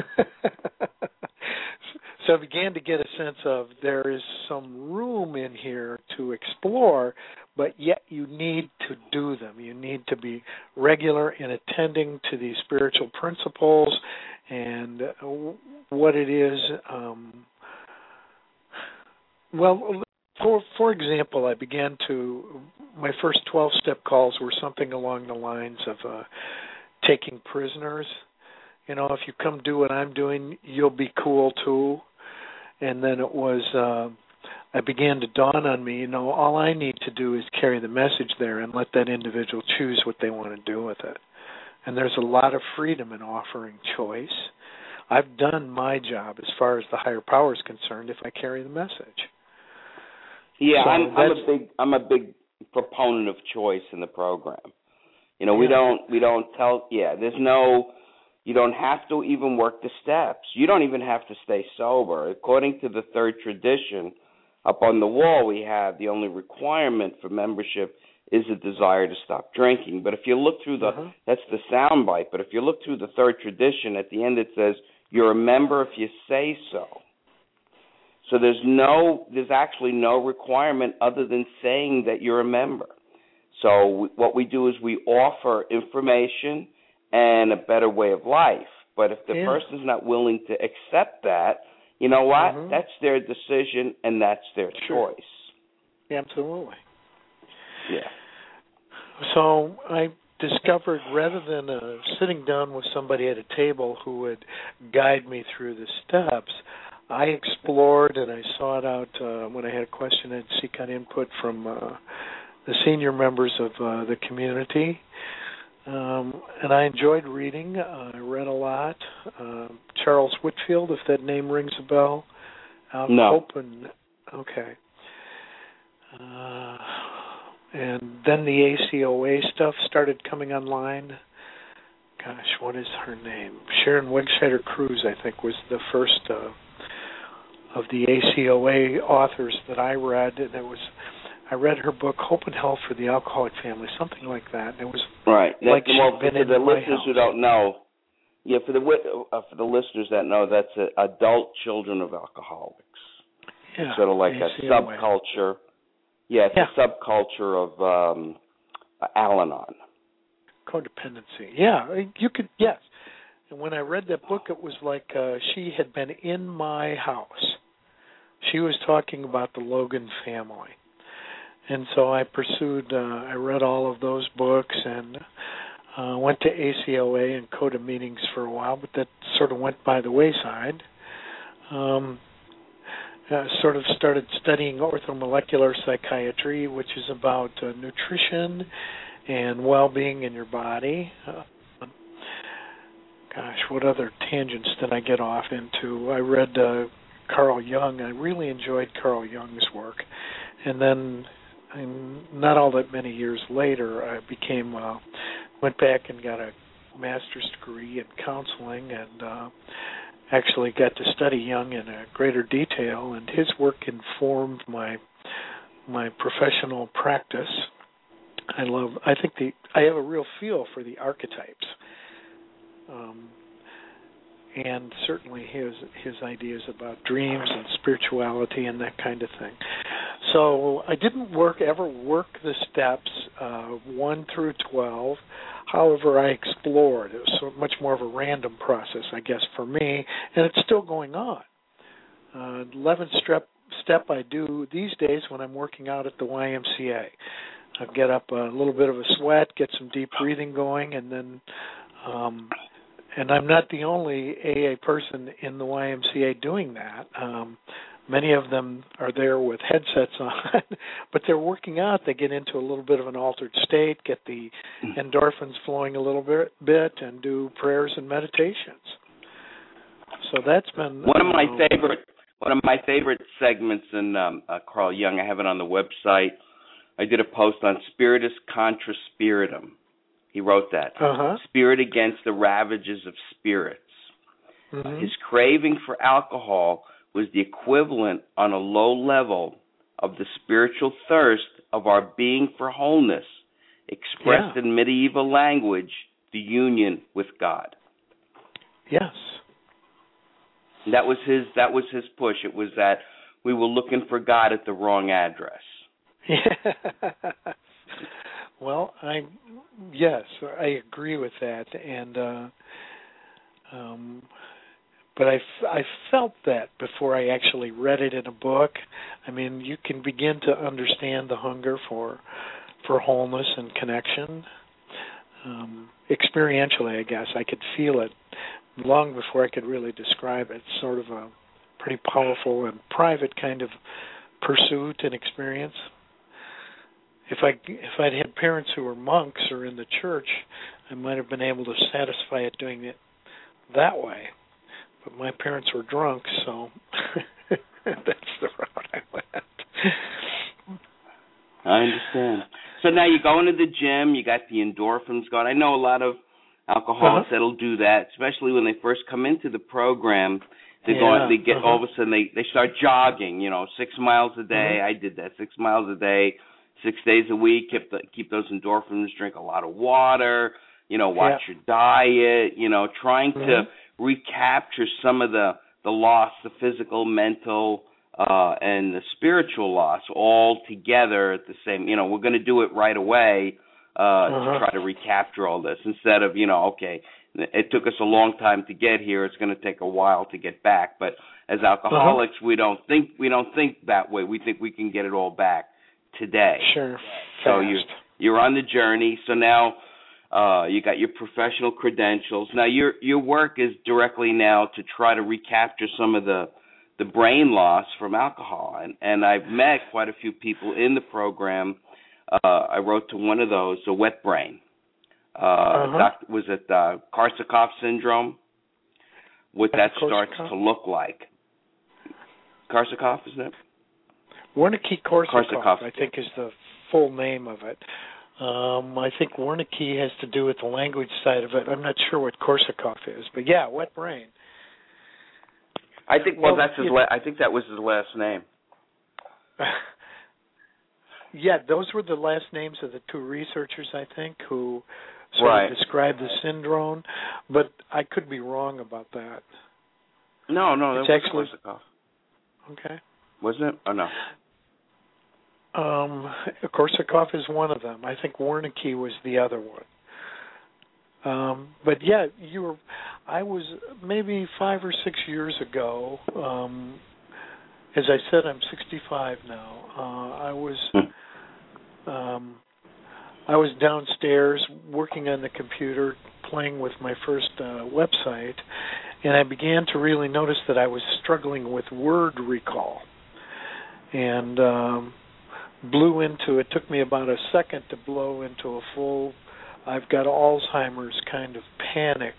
So I began to get a sense of there is some room in here to explore, but yet you need to do them. You need to be regular in attending to these spiritual principles and what it is. For example, I began my first 12-step calls were something along the lines of taking prisoners. If you come do what I'm doing, you'll be cool too. And then it was, I began to dawn on me, all I need to do is carry the message there and let that individual choose what they want to do with it. And there's a lot of freedom in offering choice. I've done my job as far as the higher power is concerned if I carry the message. Yeah, so I'm a big proponent of choice in the program. We don't tell. Yeah, you don't have to even work the steps. You don't even have to stay sober. According to the 3rd tradition, up on the wall we have the only requirement for membership is a desire to stop drinking. But if you look through that's the soundbite. But if you look through the 3rd tradition, at the end it says you're a member if you say so. So there's actually no requirement other than saying that you're a member. So what we do is we offer information and a better way of life. But if the person's not willing to accept that, you know what? That's their decision and that's their choice. Absolutely. Yeah. So I discovered rather than sitting down with somebody at a table who would guide me through the steps, I explored and I sought out, when I had a question, I'd seek out input from the senior members of the community. And I enjoyed reading. I read a lot. Charles Whitfield, if that name rings a bell. No. Okay. And then the ACOA stuff started coming online. Gosh, what is her name? Sharon Wegscheider Cruz, I think, was the first of the ACOA authors that I read. I read her book, Hope and Health for the Alcoholic Family, something like that. It was right. Like she'd been in my house. For the listeners who don't know, for the listeners that know, that's adult children of alcoholics. Yeah, sort of like ACOA. A subculture. Yeah, it's a subculture of Al-Anon. Codependency. Yeah, you could, yes. And when I read that book, it was like she had been in my house. She was talking about the Logan family. And so I pursued, I read all of those books and went to ACOA and CODA meetings for a while, but that sort of went by the wayside. Sort of started studying orthomolecular psychiatry, which is about nutrition and well-being in your body. Gosh, what other tangents did I get off into? I read Carl Jung. I really enjoyed Carl Jung's work. And then, not all that many years later, I went back and got a master's degree in counseling and actually got to study Jung in a greater detail. And his work informed my professional practice. I have a real feel for the archetypes. And certainly his ideas about dreams and spirituality and that kind of thing. So I didn't ever work the steps 1 through 12. However, I explored. It was so much more of a random process, I guess, for me, and it's still going on. 11th step I do these days when I'm working out at the YMCA. I get up a little bit of a sweat, get some deep breathing going, and then and I'm not the only AA person in the YMCA doing that. Many of them are there with headsets on, but they're working out. They get into a little bit of an altered state, get the endorphins flowing a little bit, and do prayers and meditations. So that's been one of my favorite segments in Carl Jung. I have it on the website. I did a post on Spiritus Contra Spiritum. He wrote that. Spirit against the ravages of spirits. Mm-hmm. His craving for alcohol was the equivalent on a low level of the spiritual thirst of our being for wholeness, expressed in medieval language, the union with God. Yes. That was his push. It was that we were looking for God at the wrong address. Yeah. Well, I agree with that, and but I felt that before I actually read it in a book. I mean, you can begin to understand the hunger for wholeness and connection. Experientially, I guess I could feel it long before I could really describe it. It's sort of a pretty powerful and private kind of pursuit and experience. If I'd had parents who were monks or in the church, I might have been able to satisfy it doing it that way. But my parents were drunks, so that's the route I went. I understand. So now you go into the gym, you got the endorphins going. I know a lot of alcoholics that'll do that, especially when they first come into the program. They get all of a sudden they start jogging, 6 miles a day. I did that, 6 miles a day. 6 days a week, keep those endorphins, drink a lot of water, watch your diet, trying to recapture some of the loss, the physical, mental, and the spiritual loss all together at the same, we're going to do it right away to try to recapture all this instead of, okay, it took us a long time to get here, it's going to take a while to get back. But as alcoholics, we don't think that way. We think we can get it all back today. Sure. So you're on the journey. So now you got your professional credentials. Now your work is directly now to try to recapture some of the brain loss from alcohol. And I've met quite a few people in the program. I wrote to one of those, a wet brain. Was it Korsakoff syndrome? What that starts to look like. Korsakoff, isn't it? Wernicke-Korsakoff, I think, is the full name of it. I think Wernicke has to do with the language side of it. I'm not sure what Korsakoff is, but yeah, wet brain. I think that's his. I think that was his last name. Yeah, those were the last names of the two researchers, I think, who sort of described the syndrome. But I could be wrong about that. No, that was Korsakoff. Okay. Wasn't it? Oh no. Korsakoff is one of them. I think Wernicke was the other one. But yeah, I was maybe 5 or 6 years ago. As I said, I'm 65 now. I was I was downstairs working on the computer, playing with my first website, and I began to really notice that I was struggling with word recall. And it took me about a second to blow into a full, I've got Alzheimer's kind of panic.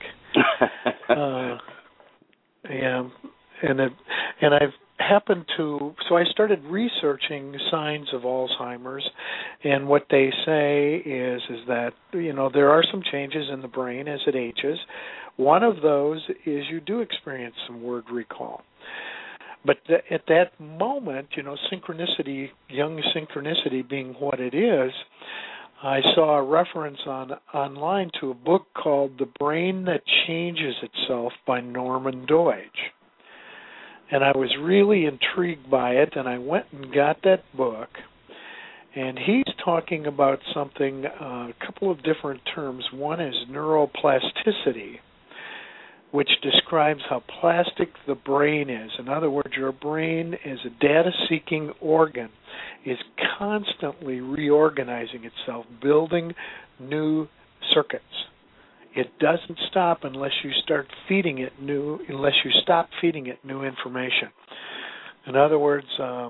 And I've happened to, so I started researching signs of Alzheimer's, and what they say is that, there are some changes in the brain as it ages. One of those is you do experience some word recall. But at that moment, synchronicity, young synchronicity being what it is, I saw a reference online to a book called The Brain That Changes Itself by Norman Doidge. And I was really intrigued by it, and I went and got that book. And he's talking about something, a couple of different terms. One is neuroplasticity, which describes how plastic the brain is. In other words, your brain is a data-seeking organ, is constantly reorganizing itself, building new circuits. It doesn't stop unless you stop feeding it new information. In other words,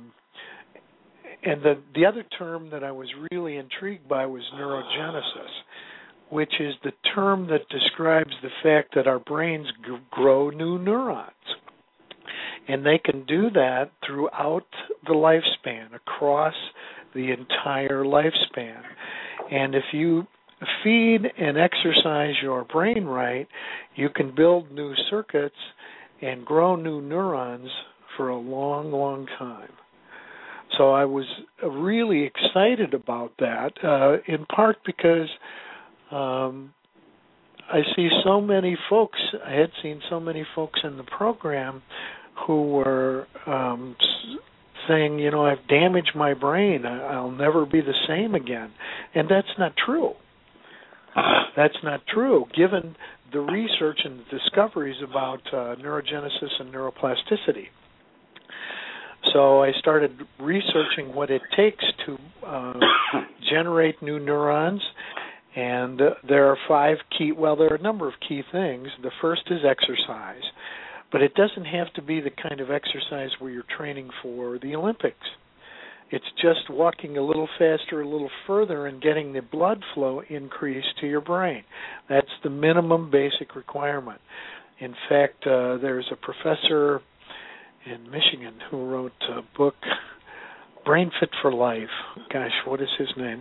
and the other term that I was really intrigued by was neurogenesis, which is the term that describes the fact that our brains grow new neurons. And they can do that throughout the lifespan, across the entire lifespan. And if you feed and exercise your brain right, you can build new circuits and grow new neurons for a long, long time. So I was really excited about that, in part because I see so many folks, I had seen so many folks in the program who were saying, I've damaged my brain, I'll never be the same again. And that's not true. That's not true, given the research and the discoveries about neurogenesis and neuroplasticity. So I started researching what it takes to generate new neurons, and there are there are a number of key things. The first is exercise, but it doesn't have to be the kind of exercise where you're training for the Olympics. It's just walking a little faster, a little further, and getting the blood flow increased to your brain. That's the minimum basic requirement. In fact, there's a professor in Michigan who wrote a book, Brain Fit for Life. Gosh, what is his name?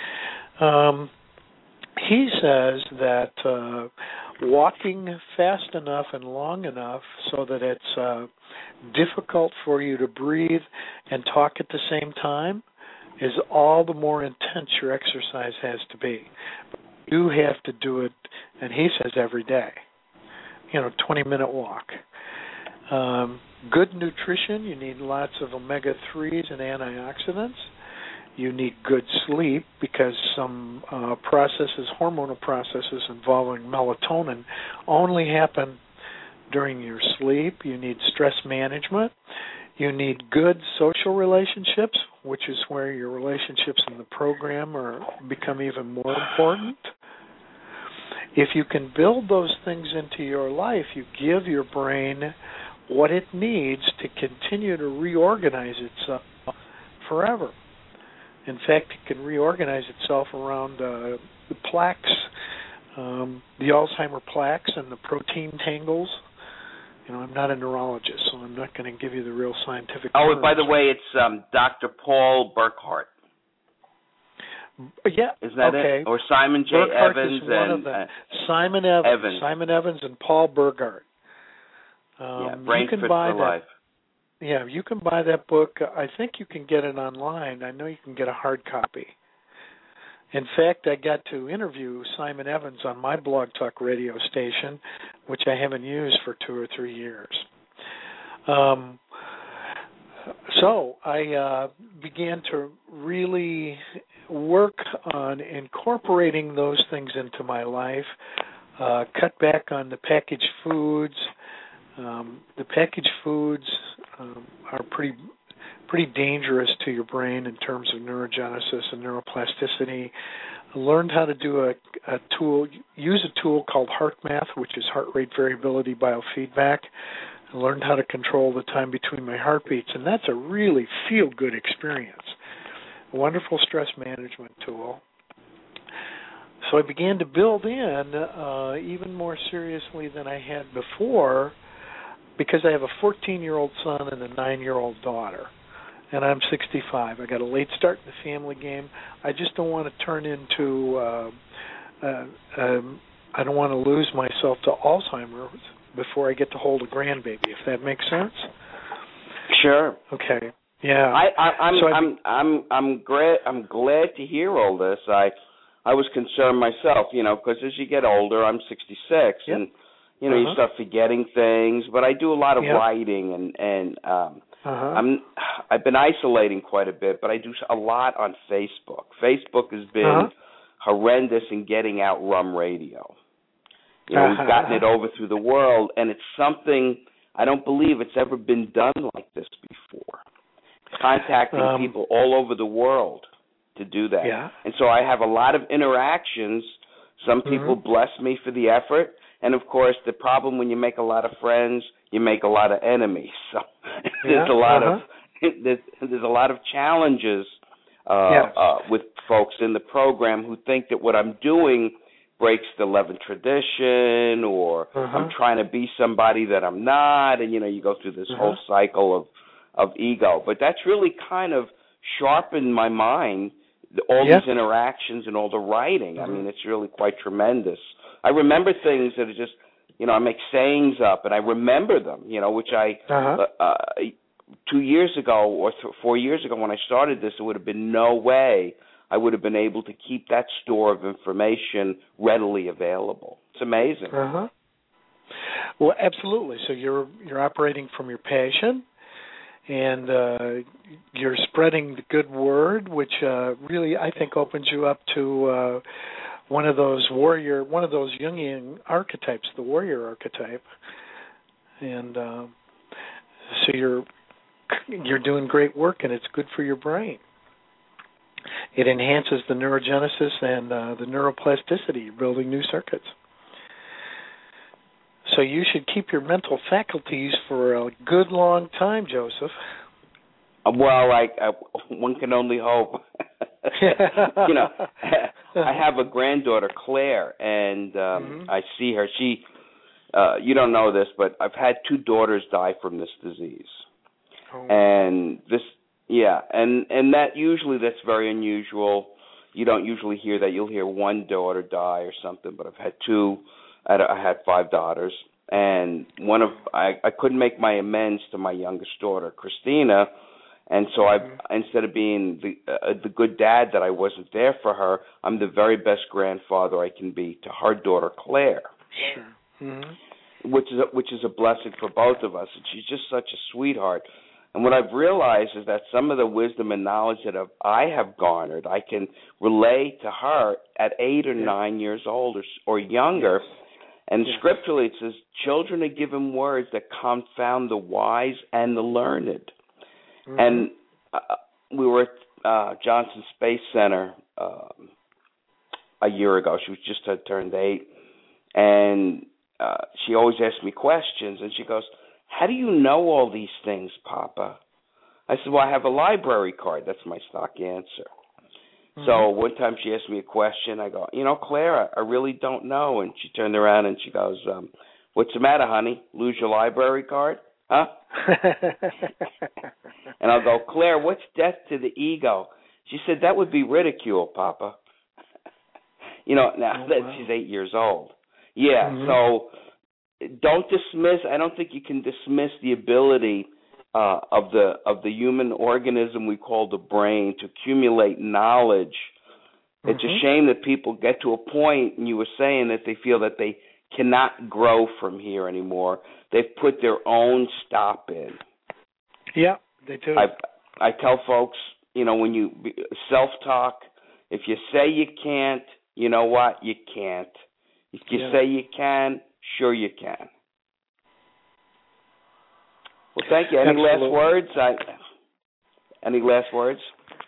He says that walking fast enough and long enough so that it's difficult for you to breathe and talk at the same time is all the more intense your exercise has to be. You have to do it, and he says every day, 20-minute walk. Good nutrition, you need lots of omega-3s and antioxidants. You need good sleep because some hormonal processes involving melatonin only happen during your sleep. You need stress management. You need good social relationships, which is where your relationships in the program become even more important. If you can build those things into your life, you give your brain what it needs to continue to reorganize itself forever. In fact, it can reorganize itself around the plaques, the Alzheimer plaques and the protein tangles. I'm not a neurologist, so I'm not going to give you the real scientific terms. Oh, and by the way, it's Dr. Paul Burkhart. Yeah. Is that okay. it? Or Simon J. Burkhart Evans is one of them. Simon Evans. Simon Evans and Paul Burkhart. Brain Fit for Life. Yeah, you can buy that book. I think you can get it online. I know you can get a hard copy. In fact, I got to interview Simon Evans on my Blog Talk radio station, which I haven't used for 2 or 3 years. So I began to really work on incorporating those things into my life, cut back on the packaged foods. The packaged foods are pretty pretty dangerous to your brain in terms of neurogenesis and neuroplasticity. I learned how to do use a tool called HeartMath, which is heart rate variability biofeedback. I learned how to control the time between my heartbeats, and that's a really feel-good experience. A wonderful stress management tool. So I began to build in even more seriously than I had before, because I have a 14-year-old son and a 9-year-old daughter, and I'm 65. I got a late start in the family game. I just don't want to turn into I don't want to lose myself to Alzheimer's before I get to hold a grandbaby, if that makes sense. Sure. Okay. Yeah. I'm glad to hear all this. I was concerned myself, because as you get older, I'm 66, yep. and you start forgetting things. But I do a lot of writing, and I've been isolating quite a bit, but I do a lot on Facebook. Facebook has been horrendous in getting out rum radio. We've gotten it over through the world, and it's something I don't believe it's ever been done like this before. Contacting people all over the world to do that. Yeah. And so I have a lot of interactions. Some people bless me for the effort, and of course the problem when you make a lot of friends, you make a lot of enemies. So there's a lot of challenges with folks in the program who think that what I'm doing breaks the 11th tradition, or I'm trying to be somebody that I'm not, and you go through this whole cycle of ego. But that's really kind of sharpened my mind, all these interactions and all the writing. I mean, it's really quite tremendous. I remember things that are just, I make sayings up, and I remember them, which I 2 years ago or 4 years ago when I started this, there would have been no way I would have been able to keep that store of information readily available. It's amazing. Well, absolutely. So you're operating from your passion, and you're spreading the good word, which really I think opens you up to one of those Jungian archetypes, the warrior archetype. And so you're doing great work, and it's good for your brain. It enhances the neurogenesis and the neuroplasticity. You're building new circuits. So you should keep your mental faculties for a good long time, Joseph. Well, one can only hope. I have a granddaughter, Claire, and I see her. She, you don't know this, but I've had 2 daughters die from this disease. And this, and that's very unusual. You don't usually hear that. You'll hear one daughter die or something, but I've had 2. I had 5 daughters, and I couldn't make my amends to my youngest daughter, Christina, and so instead of being the good dad that I wasn't there for her, I'm the very best grandfather I can be to her daughter, Claire. Sure. Which is a blessing for both of us, and she's just such a sweetheart. And what I've realized is that some of the wisdom and knowledge that I have garnered, I can relay to her at 8 or 9 years old or younger. And scripturally it says, children are given words that confound the wise and the learned. And we were at Johnson Space Center a year ago. She was just had turned 8. And she always asks me questions. And she goes, how do you know all these things, Papa? I said, well, I have a library card. That's my stock answer. So one time she asked me a question. I go, Claire, I really don't know. And she turned around and she goes, what's the matter, honey? Lose your library card? Huh? And I'll go, Claire, what's death to the ego? She said, that would be ridicule, Papa. Now that she's 8 years old. So don't dismiss. I don't think you can dismiss the ability of the human organism we call the brain to accumulate knowledge. It's a shame that people get to a point, and you were saying that they feel that they cannot grow from here anymore. They've put their own stop in. Yeah, they do. I tell folks, when you self-talk, if you say you can't, you know what? You can't. If you say you can, sure you can. Well, thank you. Any last words? Any last words?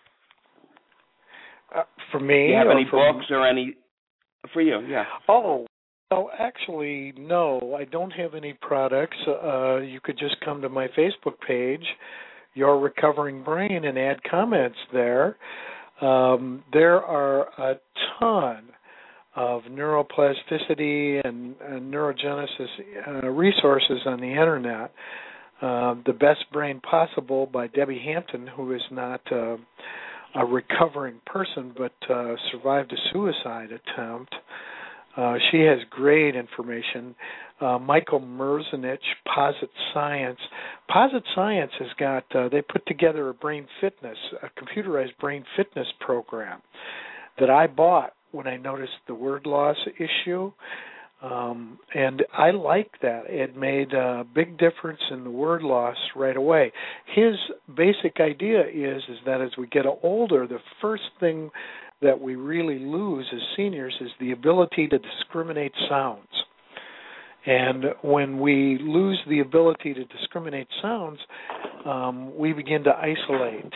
For me? Do you have any books or any... For you, yeah. Oh, well, actually, no. I don't have any products. You could just come to my Facebook page, Your Recovering Brain, and add comments there. There are a ton of neuroplasticity and neurogenesis resources on the Internet. The Best Brain Possible by Debbie Hampton, who is not a recovering person but survived a suicide attempt. She has great information. Michael Merzenich, Posit Science. Posit Science has got, they put together a computerized brain fitness program that I bought when I noticed the word loss issue. And I like that. It made a big difference in the word loss right away. His basic idea is that as we get older, the first thing that we really lose as seniors is the ability to discriminate sounds. And when we lose the ability to discriminate sounds, we begin to isolate.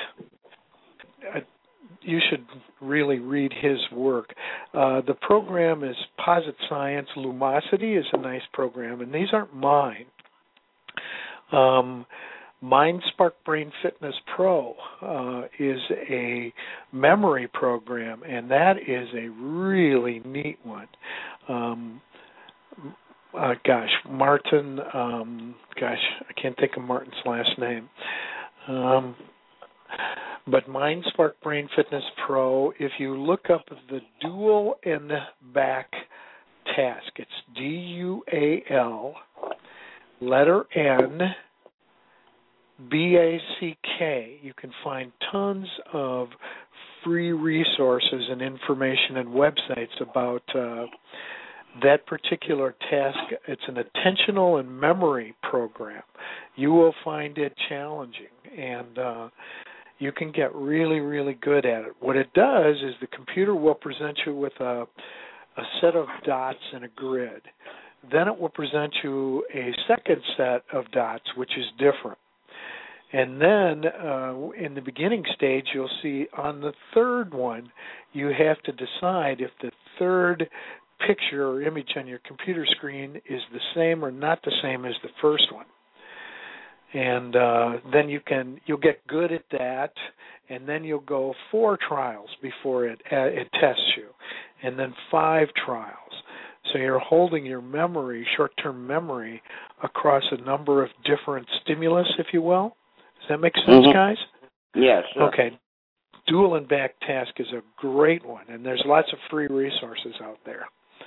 You should really read his work. The program is Posit Science. Lumosity is a nice program, and these aren't mine. MindSpark Brain Fitness Pro is a memory program, and that is a really neat one. Martin, I can't think of Martin's last name. But MindSpark Brain Fitness Pro, if you look up the dual and back task, it's DUAL, letter N, BACK. You can find tons of free resources and information and websites about that particular task. It's an attentional and memory program. You will find it challenging, and you can get really, really good at it. What it does is the computer will present you with a set of dots in a grid. Then it will present you a second set of dots, which is different. And then in the beginning stage, you'll see on the third one, you have to decide if the third picture or image on your computer screen is the same or not the same as the first one. And then you'll get good at that, and then you'll go 4 trials before it tests you, and then 5 trials. So you're holding your memory, short-term memory, across a number of different stimulus, if you will. Does that make sense, guys? Yes. Yeah, sure. Okay. Dual and back task is a great one, and there's lots of free resources out there.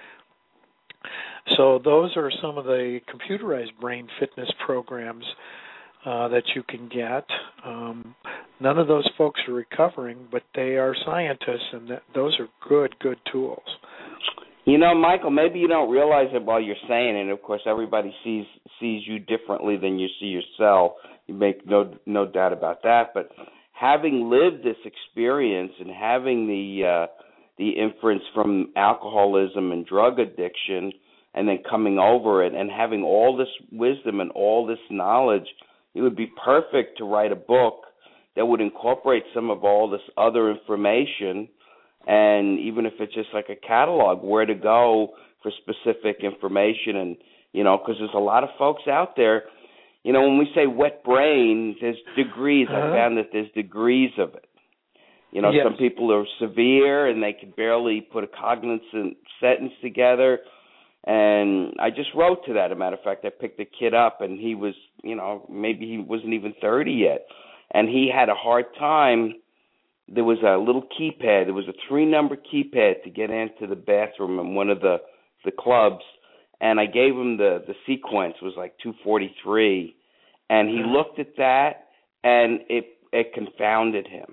So those are some of the computerized brain fitness programs that you can get. None of those folks are recovering, but they are scientists, and those are good tools. You know, Michael, maybe you don't realize it while you're saying it. Of course, everybody sees you differently than you see yourself. You make no doubt about that. But having lived this experience and having the inference from alcoholism and drug addiction, and then coming over it and having all this wisdom and all this knowledge, it would be perfect to write a book that would incorporate some of all this other information, and even if it's just like a catalog, where to go for specific information. And, you know, because there's a lot of folks out there, you know, when we say wet brain, there's degrees. I found that there's degrees of it. You know, some people are severe and they can barely put a cognizant sentence together. And I just wrote to that. As a matter of fact, I picked a kid up, and he was, you know, maybe he wasn't even 30 yet. And he had a hard time. There was a little keypad. There was a 3-number keypad to get into the bathroom in one of the clubs. And I gave him the sequence. It was like 243. And he looked at that, and it confounded him.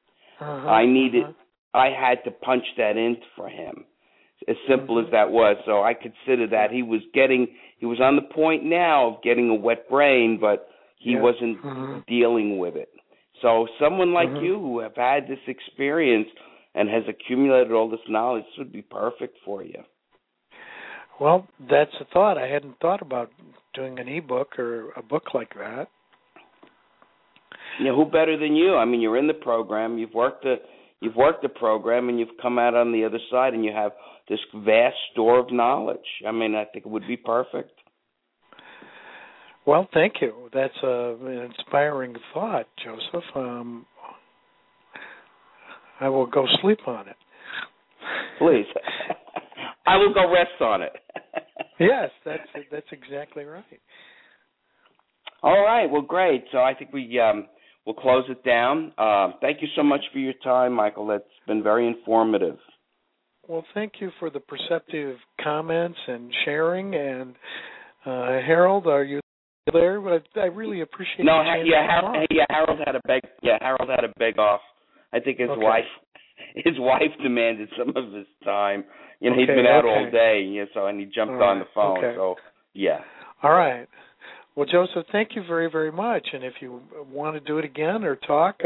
I had to punch that in for him. As simple as that was. So I consider that he was on the point now of getting a wet brain, but he wasn't dealing with it. So someone like you who have had this experience and has accumulated all this knowledge, this would be perfect for you. Well, that's a thought. I hadn't thought about doing an e-book or a book like that. You know, who better than you? I mean, you're in the program. You've worked the program, and you've come out on the other side, and you have this vast store of knowledge. I mean, I think it would be perfect. Well, thank you. That's an inspiring thought, Joseph. I will go sleep on it. Please. I will go rest on it. Yes, that's exactly right. All right. Well, great. So I think we'll close it down. Thank you so much for your time, Michael. That's been very informative. Well, thank you for the perceptive comments and sharing. And Harold, are you there? I really appreciate. No, Harold had a beg off. I think his wife demanded some of his time. You know, he's been out all day, and he jumped on the phone. Okay. So, yeah. All right. Well, Joseph, thank you very, very much. And if you want to do it again or talk,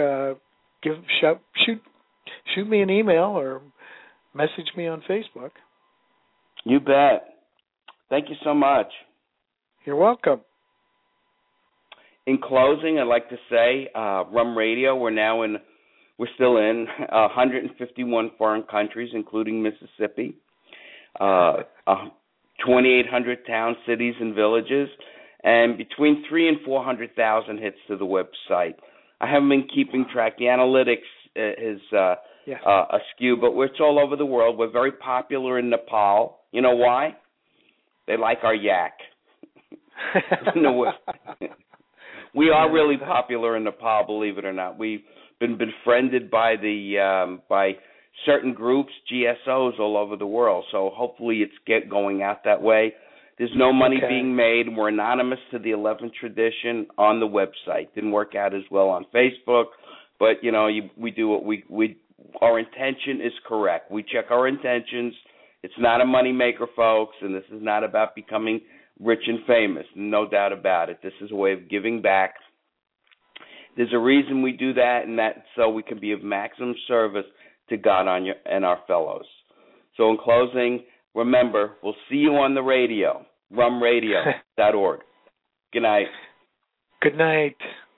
shoot me an email or message me on Facebook. You bet. Thank you so much. You're welcome. In closing, I'd like to say, Rum Radio, we're still in 151 foreign countries, including Mississippi, 2,800 towns, cities, and villages, and between 300,000 and 400,000 hits to the website. I haven't been keeping track. The analytics is askew, but it's all over the world. We're very popular in Nepal. You know why? They like our yak. We are really popular in Nepal, believe it or not. We've been befriended by by certain groups, GSOs all over the world. So hopefully it's going out that way. There's no money being made. We're anonymous to the 11th tradition on the website. Didn't work out as well on Facebook, but we do what we. Our intention is correct. We check our intentions. It's not a money maker, folks, and this is not about becoming rich and famous. No doubt about it. This is a way of giving back. There's a reason we do that, and that's so we can be of maximum service to God and our fellows. So in closing, remember, we'll see you on the radio, rumradio.org. Good night. Good night.